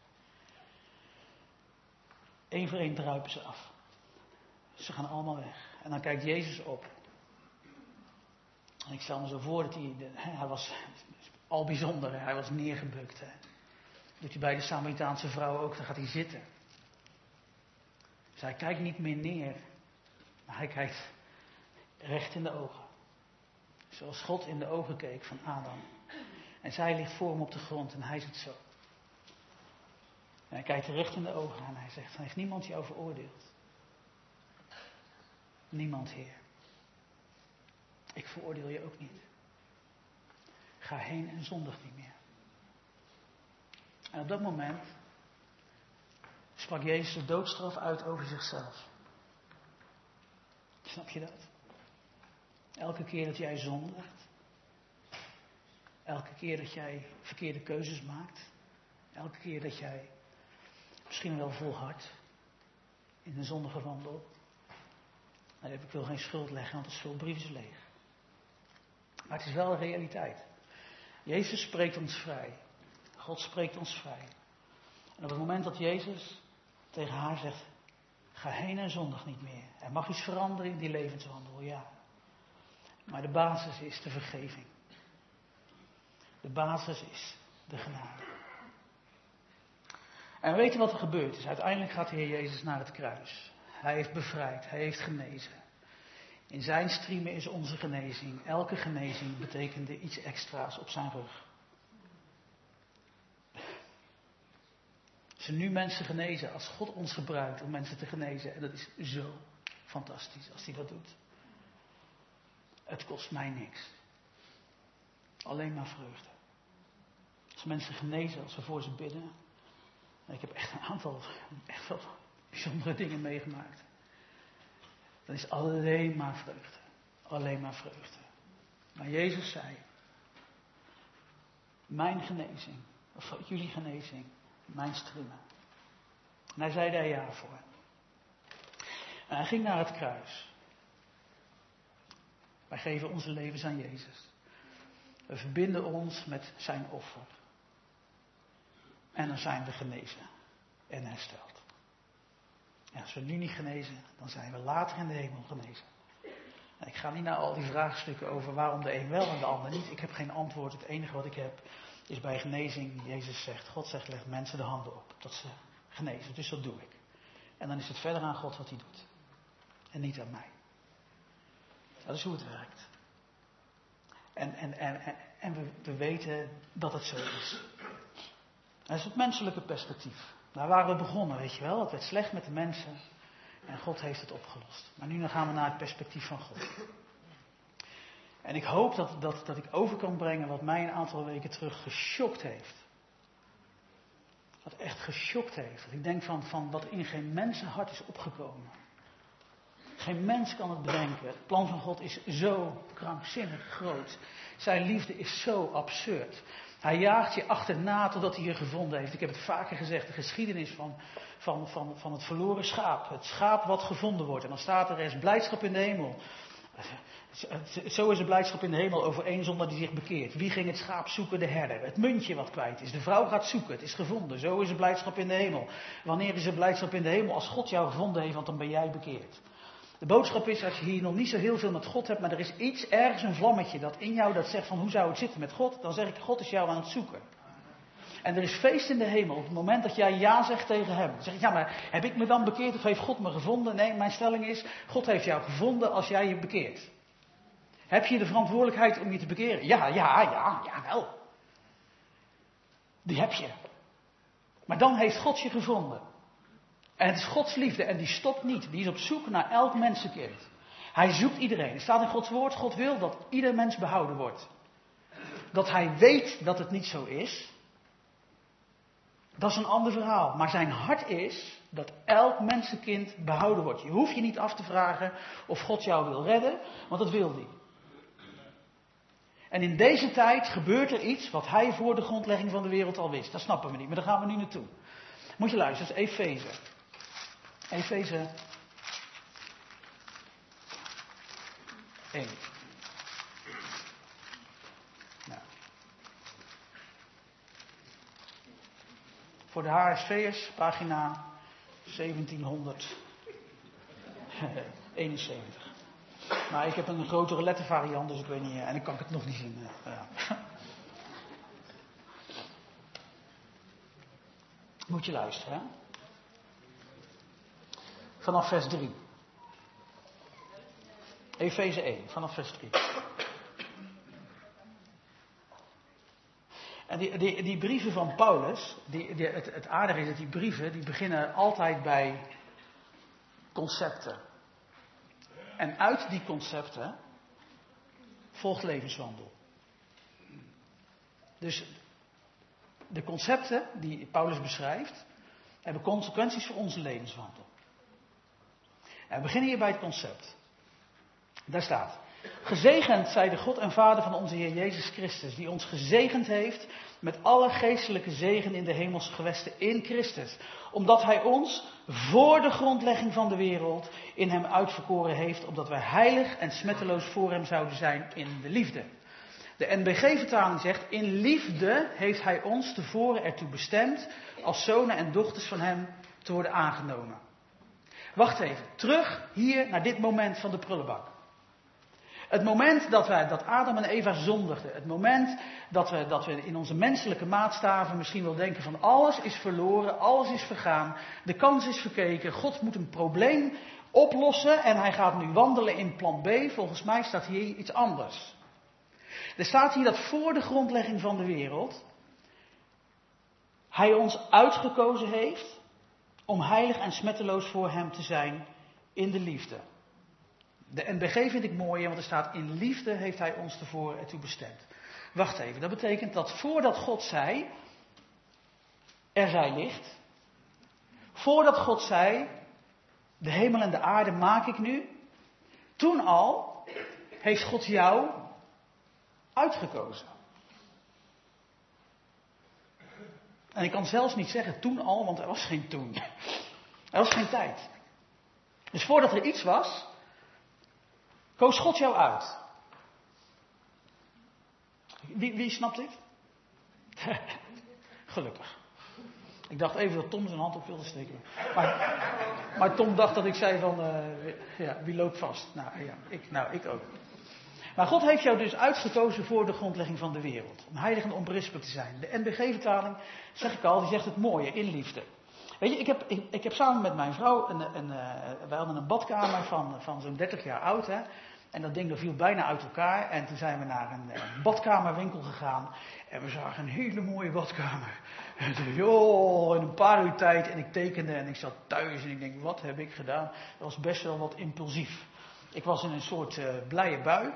Eén voor één druipen ze af. Ze gaan allemaal weg. En dan kijkt Jezus op. En ik stel me zo voor dat hij was al bijzonder. Hij was neergebukt. Hè. Doet hij bij de Samaritaanse vrouw ook, dan gaat hij zitten. Dus hij kijkt niet meer neer. Maar hij kijkt recht in de ogen. Zoals God in de ogen keek van Adam. En zij ligt voor hem op de grond en hij zit zo. En hij kijkt recht in de ogen en hij zegt, heeft niemand jou veroordeeld? Niemand, Heer. Ik veroordeel je ook niet. Ga heen en zondig niet meer. En op dat moment sprak Jezus de doodstraf uit over zichzelf. Snap je dat? Elke keer dat jij zondigt, elke keer dat jij verkeerde keuzes maakt, elke keer dat jij misschien wel volhardt in een zondige wandel. Nou, ik wil geen schuld leggen, want de schuldbrief is leeg. Maar het is wel een realiteit. Jezus spreekt ons vrij. God spreekt ons vrij. En op het moment dat Jezus tegen haar zegt, ga heen en zondig niet meer. Er mag iets veranderen in die levenswandel, ja. Maar de basis is de vergeving. De basis is de genade. En we weten wat er gebeurd is. Uiteindelijk gaat de Heer Jezus naar het kruis. Hij heeft bevrijd, hij heeft genezen. In zijn striemen is onze genezing. Elke genezing betekende iets extra's op zijn rug. Als nu mensen genezen, als God ons gebruikt om mensen te genezen, en dat is zo fantastisch als hij dat doet. Het kost mij niks. Alleen maar vreugde. Als mensen genezen, als we voor ze bidden. En ik heb echt een aantal, echt wel bijzondere dingen meegemaakt. Dan is alleen maar vreugde. Alleen maar vreugde. Maar Jezus zei, mijn genezing, of jullie genezing, mijn striemen. En hij zei daar ja voor. En hij ging naar het kruis. Wij geven onze levens aan Jezus. We verbinden ons met zijn offer. En dan zijn we genezen en hersteld. En als we nu niet genezen, dan zijn we later in de hemel genezen. En ik ga niet naar al die vraagstukken over waarom de een wel en de ander niet. Ik heb geen antwoord. Het enige wat ik heb is bij genezing. Jezus zegt, God zegt, leg mensen de handen op. Dat ze genezen. Dus dat doe ik. En dan is het verder aan God wat hij doet. En niet aan mij. Dat is hoe het werkt. En we weten dat het zo is. Dat is het menselijke perspectief. Daar waren we begonnen, weet je wel. Het werd slecht met de mensen. En God heeft het opgelost. Maar nu dan gaan we naar het perspectief van God. En ik hoop dat ik over kan brengen wat mij een aantal weken terug geschokt heeft. Wat echt geschokt heeft. Dat ik denk van wat in geen mensenhart is opgekomen. Geen mens kan het bedenken. Het plan van God is zo krankzinnig groot. Zijn liefde is zo absurd. Hij jaagt je achterna totdat hij je gevonden heeft. Ik heb het vaker gezegd. De geschiedenis van het verloren schaap. Het schaap wat gevonden wordt. En dan staat er is blijdschap in de hemel. Zo is er blijdschap in de hemel over één zondaar die zich bekeert. Wie ging het schaap zoeken? De herder. Het muntje wat kwijt is. De vrouw gaat zoeken. Het is gevonden. Zo is er blijdschap in de hemel. Wanneer is er blijdschap in de hemel? Als God jou gevonden heeft, want dan ben jij bekeerd. De boodschap is, als je hier nog niet zo heel veel met God hebt, maar er is iets, ergens een vlammetje dat in jou dat zegt van hoe zou het zitten met God, dan zeg ik, God is jou aan het zoeken. En er is feest in de hemel op het moment dat jij ja zegt tegen hem. Dan zeg ik, ja, maar heb ik me dan bekeerd of heeft God me gevonden? Nee, mijn stelling is, God heeft jou gevonden als jij je bekeert. Heb je de verantwoordelijkheid om je te bekeren? Ja, wel. Die heb je. Maar dan heeft God je gevonden. En het is Gods liefde en die stopt niet. Die is op zoek naar elk mensenkind. Hij zoekt iedereen. Er staat in Gods woord, God wil dat ieder mens behouden wordt. Dat hij weet dat het niet zo is, dat is een ander verhaal. Maar zijn hart is dat elk mensenkind behouden wordt. Je hoeft je niet af te vragen of God jou wil redden, want dat wil hij. En in deze tijd gebeurt er iets wat hij voor de grondlegging van de wereld al wist. Dat snappen we niet, maar daar gaan we nu naartoe. Moet je luisteren, dat is Efeze. Efeze 1. Nou. Voor de HSV'ers, pagina 1771. Maar ik heb een grotere lettervariant, dus ik weet niet, en ik kan het nog niet zien. Ja. Moet je luisteren, hè? Vanaf vers 3. Efeze 1, vanaf vers 3. En die brieven van Paulus, het aardige is dat die brieven, die beginnen altijd bij concepten. En uit die concepten volgt levenswandel. Dus de concepten die Paulus beschrijft, hebben consequenties voor onze levenswandel. En we beginnen hier bij het concept. Daar staat: gezegend zij de God en Vader van onze Heer Jezus Christus, die ons gezegend heeft met alle geestelijke zegen in de hemelse gewesten in Christus. Omdat Hij ons voor de grondlegging van de wereld in Hem uitverkoren heeft, opdat wij heilig en smetteloos voor Hem zouden zijn in de liefde. De NBG-vertaling zegt: in liefde heeft Hij ons tevoren ertoe bestemd als zonen en dochters van Hem te worden aangenomen. Wacht even, terug hier naar dit moment van de prullenbak. Het moment dat Adam en Eva zondigden. Het moment dat we in onze menselijke maatstaven misschien wel denken van alles is verloren, alles is vergaan, de kans is verkeken, God moet een probleem oplossen en Hij gaat nu wandelen in plan B. Volgens mij staat hier iets anders. Er staat hier dat voor de grondlegging van de wereld Hij ons uitgekozen heeft om heilig en smetteloos voor Hem te zijn in de liefde. De NBG vind ik mooi, want er staat: in liefde heeft Hij ons tevoren ertoe bestemd. Wacht even, dat betekent dat voordat God zei: er zij licht. Voordat God zei: de hemel en de aarde maak ik nu. Toen al heeft God jou uitgekozen. En ik kan zelfs niet zeggen toen al, want er was geen toen. Er was geen tijd. Dus voordat er iets was, koos God jou uit. Wie snapt dit? Gelukkig. Ik dacht even dat Tom zijn hand op wilde steken. Maar Tom dacht dat ik zei van, wie loopt vast? Ik ook. Maar God heeft jou dus uitgekozen voor de grondlegging van de wereld. Om heilig en onberispelijk te zijn. De NBG-vertaling, zeg ik al, die zegt het mooie, in liefde. Weet je, ik heb samen met mijn vrouw, wij hadden een badkamer van zo'n 30 jaar oud. Hè? En dat ding dat viel bijna uit elkaar. En toen zijn we naar een badkamerwinkel gegaan. En we zagen een hele mooie badkamer. En in een paar uur tijd. En ik tekende en ik zat thuis. En ik denk, wat heb ik gedaan? Dat was best wel wat impulsief. Ik was in een soort blije bui.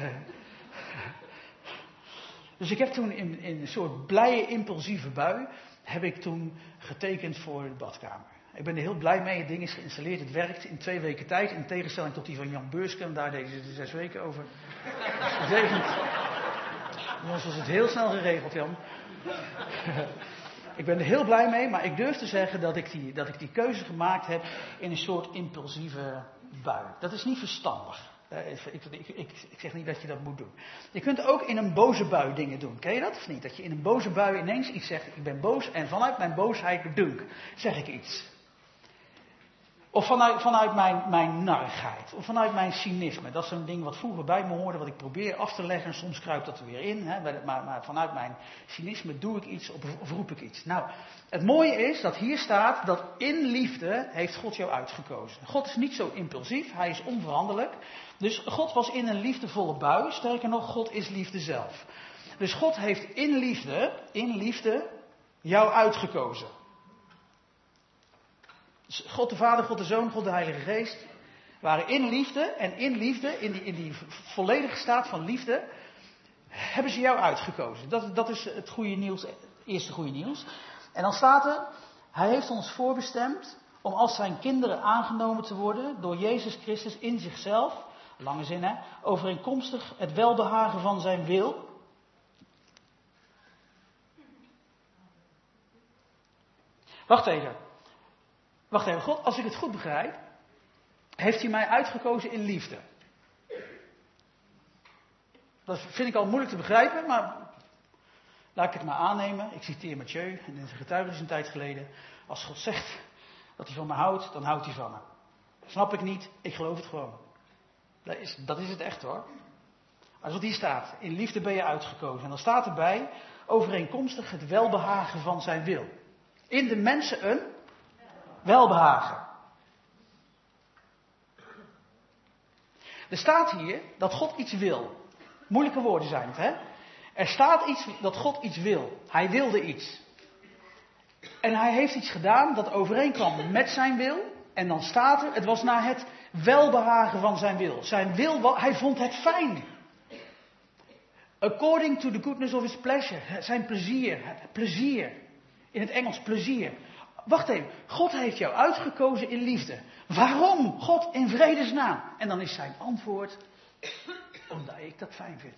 Dus ik heb toen in een soort blije impulsieve bui, heb ik toen getekend voor de badkamer. Ik ben er heel blij mee. Het ding is geïnstalleerd. Het werkt in 2 weken tijd. In tegenstelling tot die van Jan Beursken. Daar deden ze er 6 weken over. Gezegend. Bij ons was het heel snel geregeld, Jan. Ik ben er heel blij mee. Maar ik durf te zeggen dat ik die keuze gemaakt heb in een soort impulsieve bui. Dat is niet verstandig. Ik zeg niet dat je dat moet doen. Je kunt ook in een boze bui dingen doen. Ken je dat of niet? Dat je in een boze bui ineens iets zegt. Ik ben boos en vanuit mijn boosheid zeg ik iets. Of vanuit mijn narigheid. Of vanuit mijn cynisme. Dat is zo'n ding wat vroeger bij me hoorde. Wat ik probeer af te leggen. En soms kruipt dat er weer in. Hè? Maar vanuit mijn cynisme doe ik iets of roep ik iets. Nou, het mooie is dat hier staat dat in liefde heeft God jou uitgekozen. God is niet zo impulsief. Hij is onveranderlijk. Dus God was in een liefdevolle bui. Sterker nog, God is liefde zelf. Dus God heeft in liefde jou uitgekozen. God de Vader, God de Zoon, God de Heilige Geest waren in liefde. En in liefde, in die volledige staat van liefde, hebben ze jou uitgekozen. Dat is het goede nieuws, het eerste goede nieuws. En dan staat er: Hij heeft ons voorbestemd om als zijn kinderen aangenomen te worden door Jezus Christus in zichzelf, lange zin hè, overeenkomstig het welbehagen van zijn wil. Wacht even, God, als ik het goed begrijp, heeft hij mij uitgekozen in liefde. Dat vind ik al moeilijk te begrijpen, maar laat ik het maar aannemen. Ik citeer Mathieu in zijn getuigenis een tijd geleden. Als God zegt dat hij van me houdt, dan houdt hij van me. Snap ik niet, ik geloof het gewoon. Dat is het echt hoor. Als wat hier staat, in liefde ben je uitgekozen. En dan staat erbij, overeenkomstig het welbehagen van zijn wil. In de mensen een welbehagen. Er staat hier dat God iets wil. Moeilijke woorden zijn het, hè? Er staat iets dat God iets wil. Hij wilde iets. En hij heeft iets gedaan dat overeenkwam met zijn wil. En dan staat er, het was naar het welbehagen van zijn wil. Zijn wil, hij vond het fijn. According to the goodness of his pleasure. Zijn plezier. Plezier. In het Engels plezier. Wacht even. God heeft jou uitgekozen in liefde. Waarom? God, in vredesnaam. En dan is zijn antwoord, omdat ik dat fijn vind.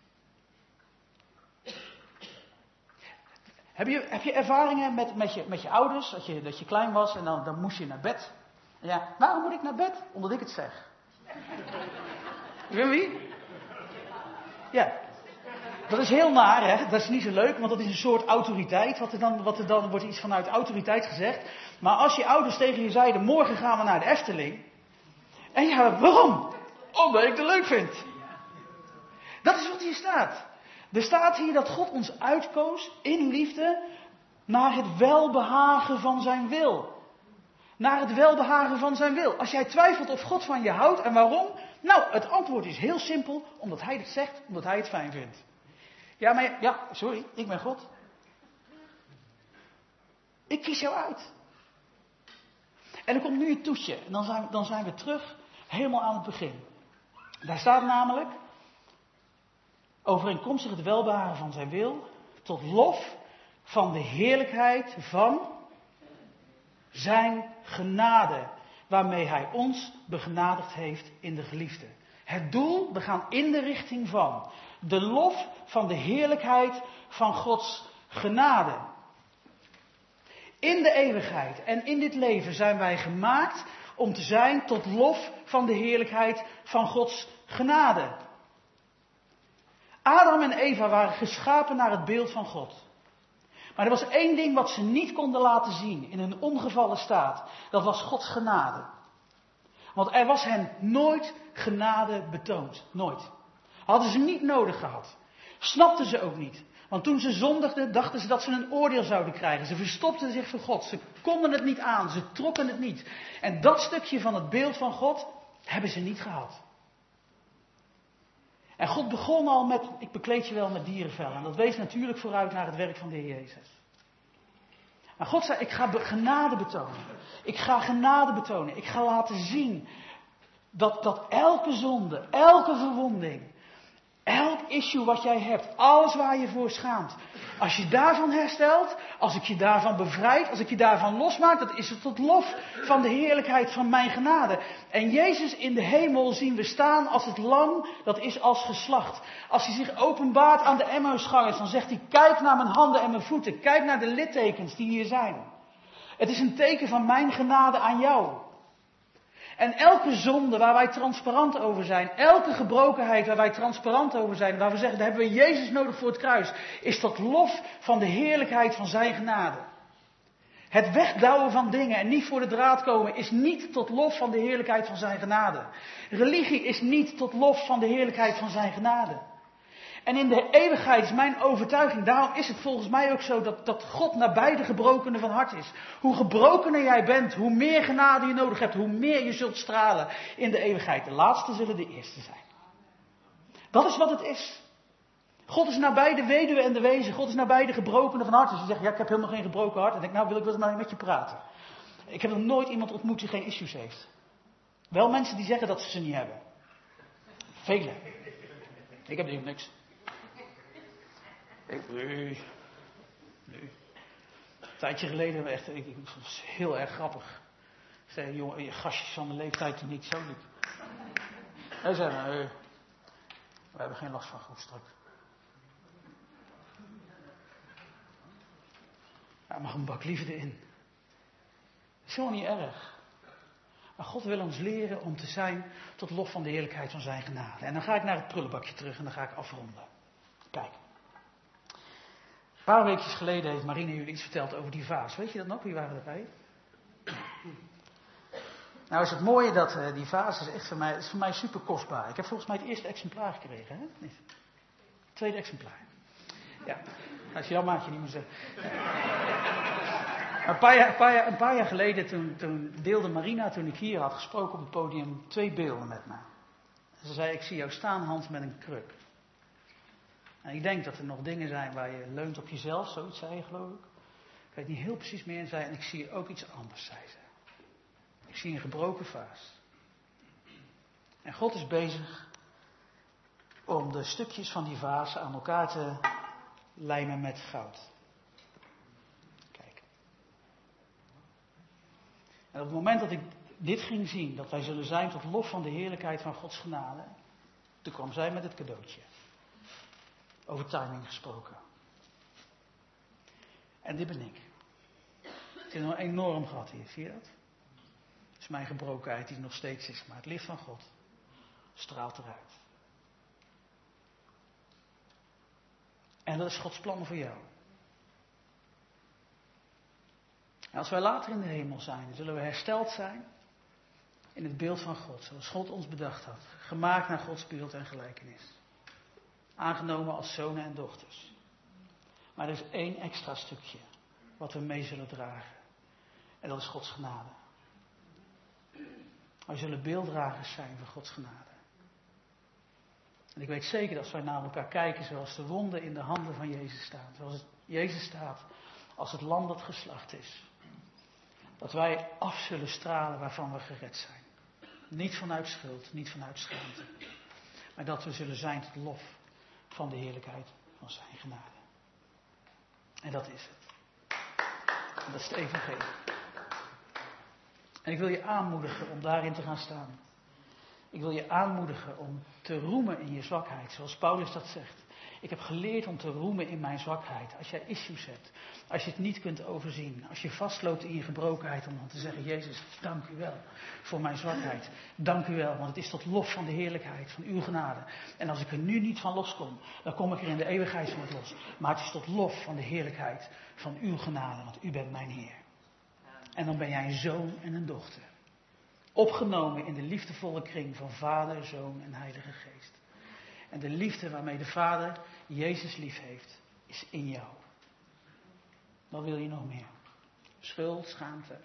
Heb je ervaringen met je ouders, dat je klein was en dan moest je naar bed? Ja, waarom moet ik naar bed? Omdat ik het zeg. Weet wie? Ja. Dat is heel naar, hè? Dat is niet zo leuk, want dat is een soort autoriteit. Wat er dan wordt iets vanuit autoriteit gezegd. Maar als je ouders tegen je zeiden, morgen gaan we naar de Efteling. En ja, waarom? Omdat ik het leuk vind. Dat is wat hier staat. Er staat hier dat God ons uitkoos in liefde naar het welbehagen van zijn wil. Naar het welbehagen van zijn wil. Als jij twijfelt of God van je houdt en waarom? Nou, het antwoord is heel simpel. Omdat hij het zegt, omdat hij het fijn vindt. Sorry, ik ben God. Ik kies jou uit. En er komt nu een toetje. En dan zijn we terug helemaal aan het begin. Daar staat namelijk, overeenkomstig het welbehagen van zijn wil, tot lof van de heerlijkheid van zijn genade, waarmee hij ons begenadigd heeft in de geliefde. Het doel, we gaan in de richting van de lof van de heerlijkheid van Gods genade. In de eeuwigheid en in dit leven zijn wij gemaakt om te zijn tot lof van de heerlijkheid van Gods genade. Adam en Eva waren geschapen naar het beeld van God. Maar er was één ding wat ze niet konden laten zien in hun ongevallen staat. Dat was Gods genade. Want er was hen nooit genade betoond. Nooit. Hadden ze niet nodig gehad. Snapten ze ook niet. Want toen ze zondigden, dachten ze dat ze een oordeel zouden krijgen. Ze verstopten zich voor God. Ze konden het niet aan. Ze trokken het niet. En dat stukje van het beeld van God hebben ze niet gehad. En God begon al met, ik bekleed je wel met dierenvel. En dat wees natuurlijk vooruit naar het werk van de Heer Jezus. Maar God zei, ik ga genade betonen. Ik ga genade betonen. Ik ga laten zien dat elke zonde, elke verwonding, elk issue wat jij hebt, alles waar je voor schaamt. Als je daarvan herstelt, als ik je daarvan bevrijd, als ik je daarvan losmaak, dat is het tot lof van de heerlijkheid van mijn genade. En Jezus in de hemel zien we staan als het lam, dat is als geslacht. Als hij zich openbaart aan de Emmausgangers, dan zegt hij, kijk naar mijn handen en mijn voeten, kijk naar de littekens die hier zijn. Het is een teken van mijn genade aan jou. En elke zonde waar wij transparant over zijn, elke gebrokenheid waar wij transparant over zijn, waar we zeggen, daar hebben we Jezus nodig voor het kruis, is tot lof van de heerlijkheid van zijn genade. Het wegdouwen van dingen en niet voor de draad komen is niet tot lof van de heerlijkheid van zijn genade. Religie is niet tot lof van de heerlijkheid van zijn genade. En in de eeuwigheid is mijn overtuiging, daarom is het volgens mij ook zo dat God nabij de gebrokenen van hart is. Hoe gebrokener jij bent, hoe meer genade je nodig hebt, hoe meer je zult stralen in de eeuwigheid. De laatste zullen de eerste zijn. Dat is wat het is. God is nabij de weduwe en de wezen. God is nabij de gebrokenen van hart. Dus je zegt, ja, ik heb helemaal geen gebroken hart. En ik denk, nou wil ik wel eens maar met je praten. Ik heb nog nooit iemand ontmoet die geen issues heeft. Wel mensen die zeggen dat ze ze niet hebben. Velen. Ik heb hier niks. Nee. Een tijdje geleden, ik was heel erg grappig. Ik zei, jongen, gastjes van de leeftijd die niet zo liep. Hij zei, nee, we hebben geen last van groepsdruk. Ja, mag een bak liefde in. Dat is helemaal niet erg. Maar God wil ons leren om te zijn tot lof van de heerlijkheid van zijn genade. En dan ga ik naar het prullenbakje terug en dan ga ik afronden. Kijk. Een paar weekjes geleden heeft Marine jullie iets verteld over die vaas. Weet je dat nog? Wie waren erbij? Nou is het mooie dat die vaas is echt voor mij super kostbaar. Ik heb volgens mij het eerste exemplaar gekregen, hè? Niet? Het tweede exemplaar. Ja, dat is jouw maatje niet meer zeggen. Een paar jaar geleden toen deelde Marina, toen ik hier had gesproken op het podium, 2 beelden met me. Ze zei, ik zie jou staan, Hans, met een kruk. En ik denk dat er nog dingen zijn waar je leunt op jezelf, zoiets zei je geloof ik. Ik weet niet heel precies meer, zei, en ik zie ook iets anders, zei ze. Ik zie een gebroken vaas. En God is bezig om de stukjes van die vaas aan elkaar te lijmen met goud. Kijk. En op het moment dat ik dit ging zien, dat wij zullen zijn tot lof van de heerlijkheid van Gods genade, toen kwam zij met het cadeautje. Over timing gesproken. En dit ben ik. Het is een enorm gat hier, zie je dat? Het is mijn gebrokenheid die er nog steeds is, maar het licht van God straalt eruit. En dat is Gods plan voor jou. En als wij later in de hemel zijn, zullen we hersteld zijn in het beeld van God, zoals God ons bedacht had. Gemaakt naar Gods beeld en gelijkenis. Aangenomen als zonen en dochters. Maar er is één extra stukje wat we mee zullen dragen. En dat is Gods genade. Wij zullen beelddragers zijn van Gods genade. En ik weet zeker dat als wij naar elkaar kijken zoals de wonden in de handen van Jezus staan. Zoals Jezus staat als het lam dat geslacht is. Dat wij af zullen stralen waarvan we gered zijn. Niet vanuit schuld, niet vanuit schaamte. Maar dat we zullen zijn tot lof van de heerlijkheid van zijn genade. En dat is het. En dat is het evangelie. En ik wil je aanmoedigen om daarin te gaan staan. Ik wil je aanmoedigen om te roemen in je zwakheid, zoals Paulus dat zegt. Ik heb geleerd om te roemen in mijn zwakheid. Als jij issues hebt, als je het niet kunt overzien, als je vastloopt in je gebrokenheid, om dan te zeggen, Jezus, dank u wel voor mijn zwakheid. Dank u wel, want het is tot lof van de heerlijkheid, van uw genade. En als ik er nu niet van loskom, dan kom ik er in de eeuwigheid van het los. Maar het is tot lof van de heerlijkheid van uw genade, want u bent mijn Heer. En dan ben jij een zoon en een dochter. Opgenomen in de liefdevolle kring van Vader, Zoon en Heilige Geest. En de liefde waarmee de Vader Jezus lief heeft, is in jou. Wat wil je nog meer? Schuld, schaamte.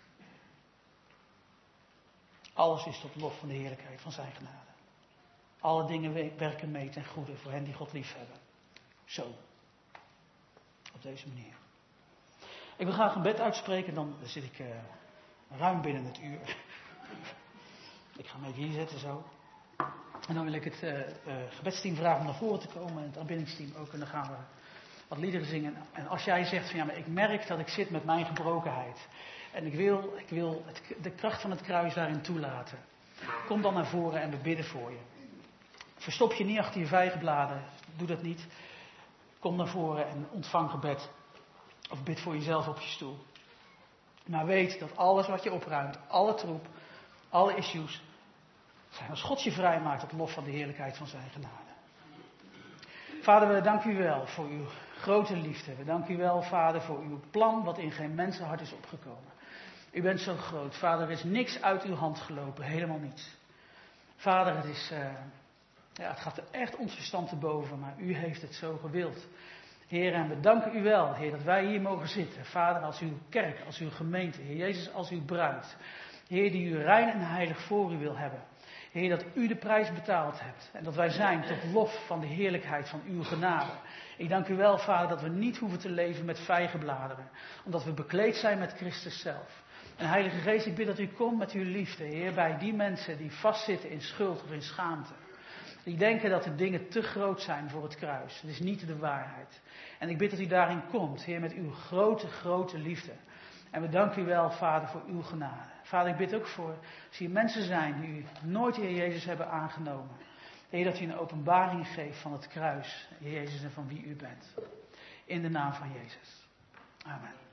Alles is tot lof van de heerlijkheid van zijn genade. Alle dingen werken mee ten goede voor hen die God lief hebben. Zo. Op deze manier. Ik wil graag een gebed uitspreken, dan zit ik ruim binnen het uur. Ik ga hem even hier zetten zo. En dan wil ik het gebedsteam vragen om naar voren te komen. En het aanbiddingsteam ook. En dan gaan we wat liederen zingen. En als jij zegt van ja, maar ik merk dat ik zit met mijn gebrokenheid. En ik wil de kracht van het kruis daarin toelaten. Kom dan naar voren en we bidden voor je. Verstop je niet achter je vijgenbladen. Doe dat niet. Kom naar voren en ontvang gebed. Of bid voor jezelf op je stoel. Maar weet dat alles wat je opruimt, alle troep, alle issues, zijn als God je vrij maakt tot lof van de heerlijkheid van zijn genade. Vader, we danken u wel voor uw grote liefde. We danken u wel, Vader, voor uw plan wat in geen mensenhart is opgekomen. U bent zo groot. Vader, er is niks uit uw hand gelopen. Helemaal niets. Vader, het gaat er echt ons verstand te boven, maar u heeft het zo gewild. Heer, en we danken u wel, Heer, dat wij hier mogen zitten. Vader, als uw kerk, als uw gemeente. Heer Jezus, als uw bruid. Heer, die u rein en heilig voor u wil hebben. Heer, dat u de prijs betaald hebt. En dat wij zijn tot lof van de heerlijkheid van uw genade. Ik dank u wel, Vader, dat we niet hoeven te leven met vijgenbladeren. Omdat we bekleed zijn met Christus zelf. En Heilige Geest, ik bid dat u komt met uw liefde, Heer, bij die mensen die vastzitten in schuld of in schaamte. Die denken dat de dingen te groot zijn voor het kruis. Het is niet de waarheid. En ik bid dat u daarin komt, Heer, met uw grote, grote liefde. En we danken u wel, Vader, voor uw genade. Vader, ik bid ook voor, als hier mensen zijn die u nooit, Heer Jezus, hebben aangenomen. Heer, dat u een openbaring geeft van het kruis, Heer Jezus, en van wie u bent. In de naam van Jezus. Amen.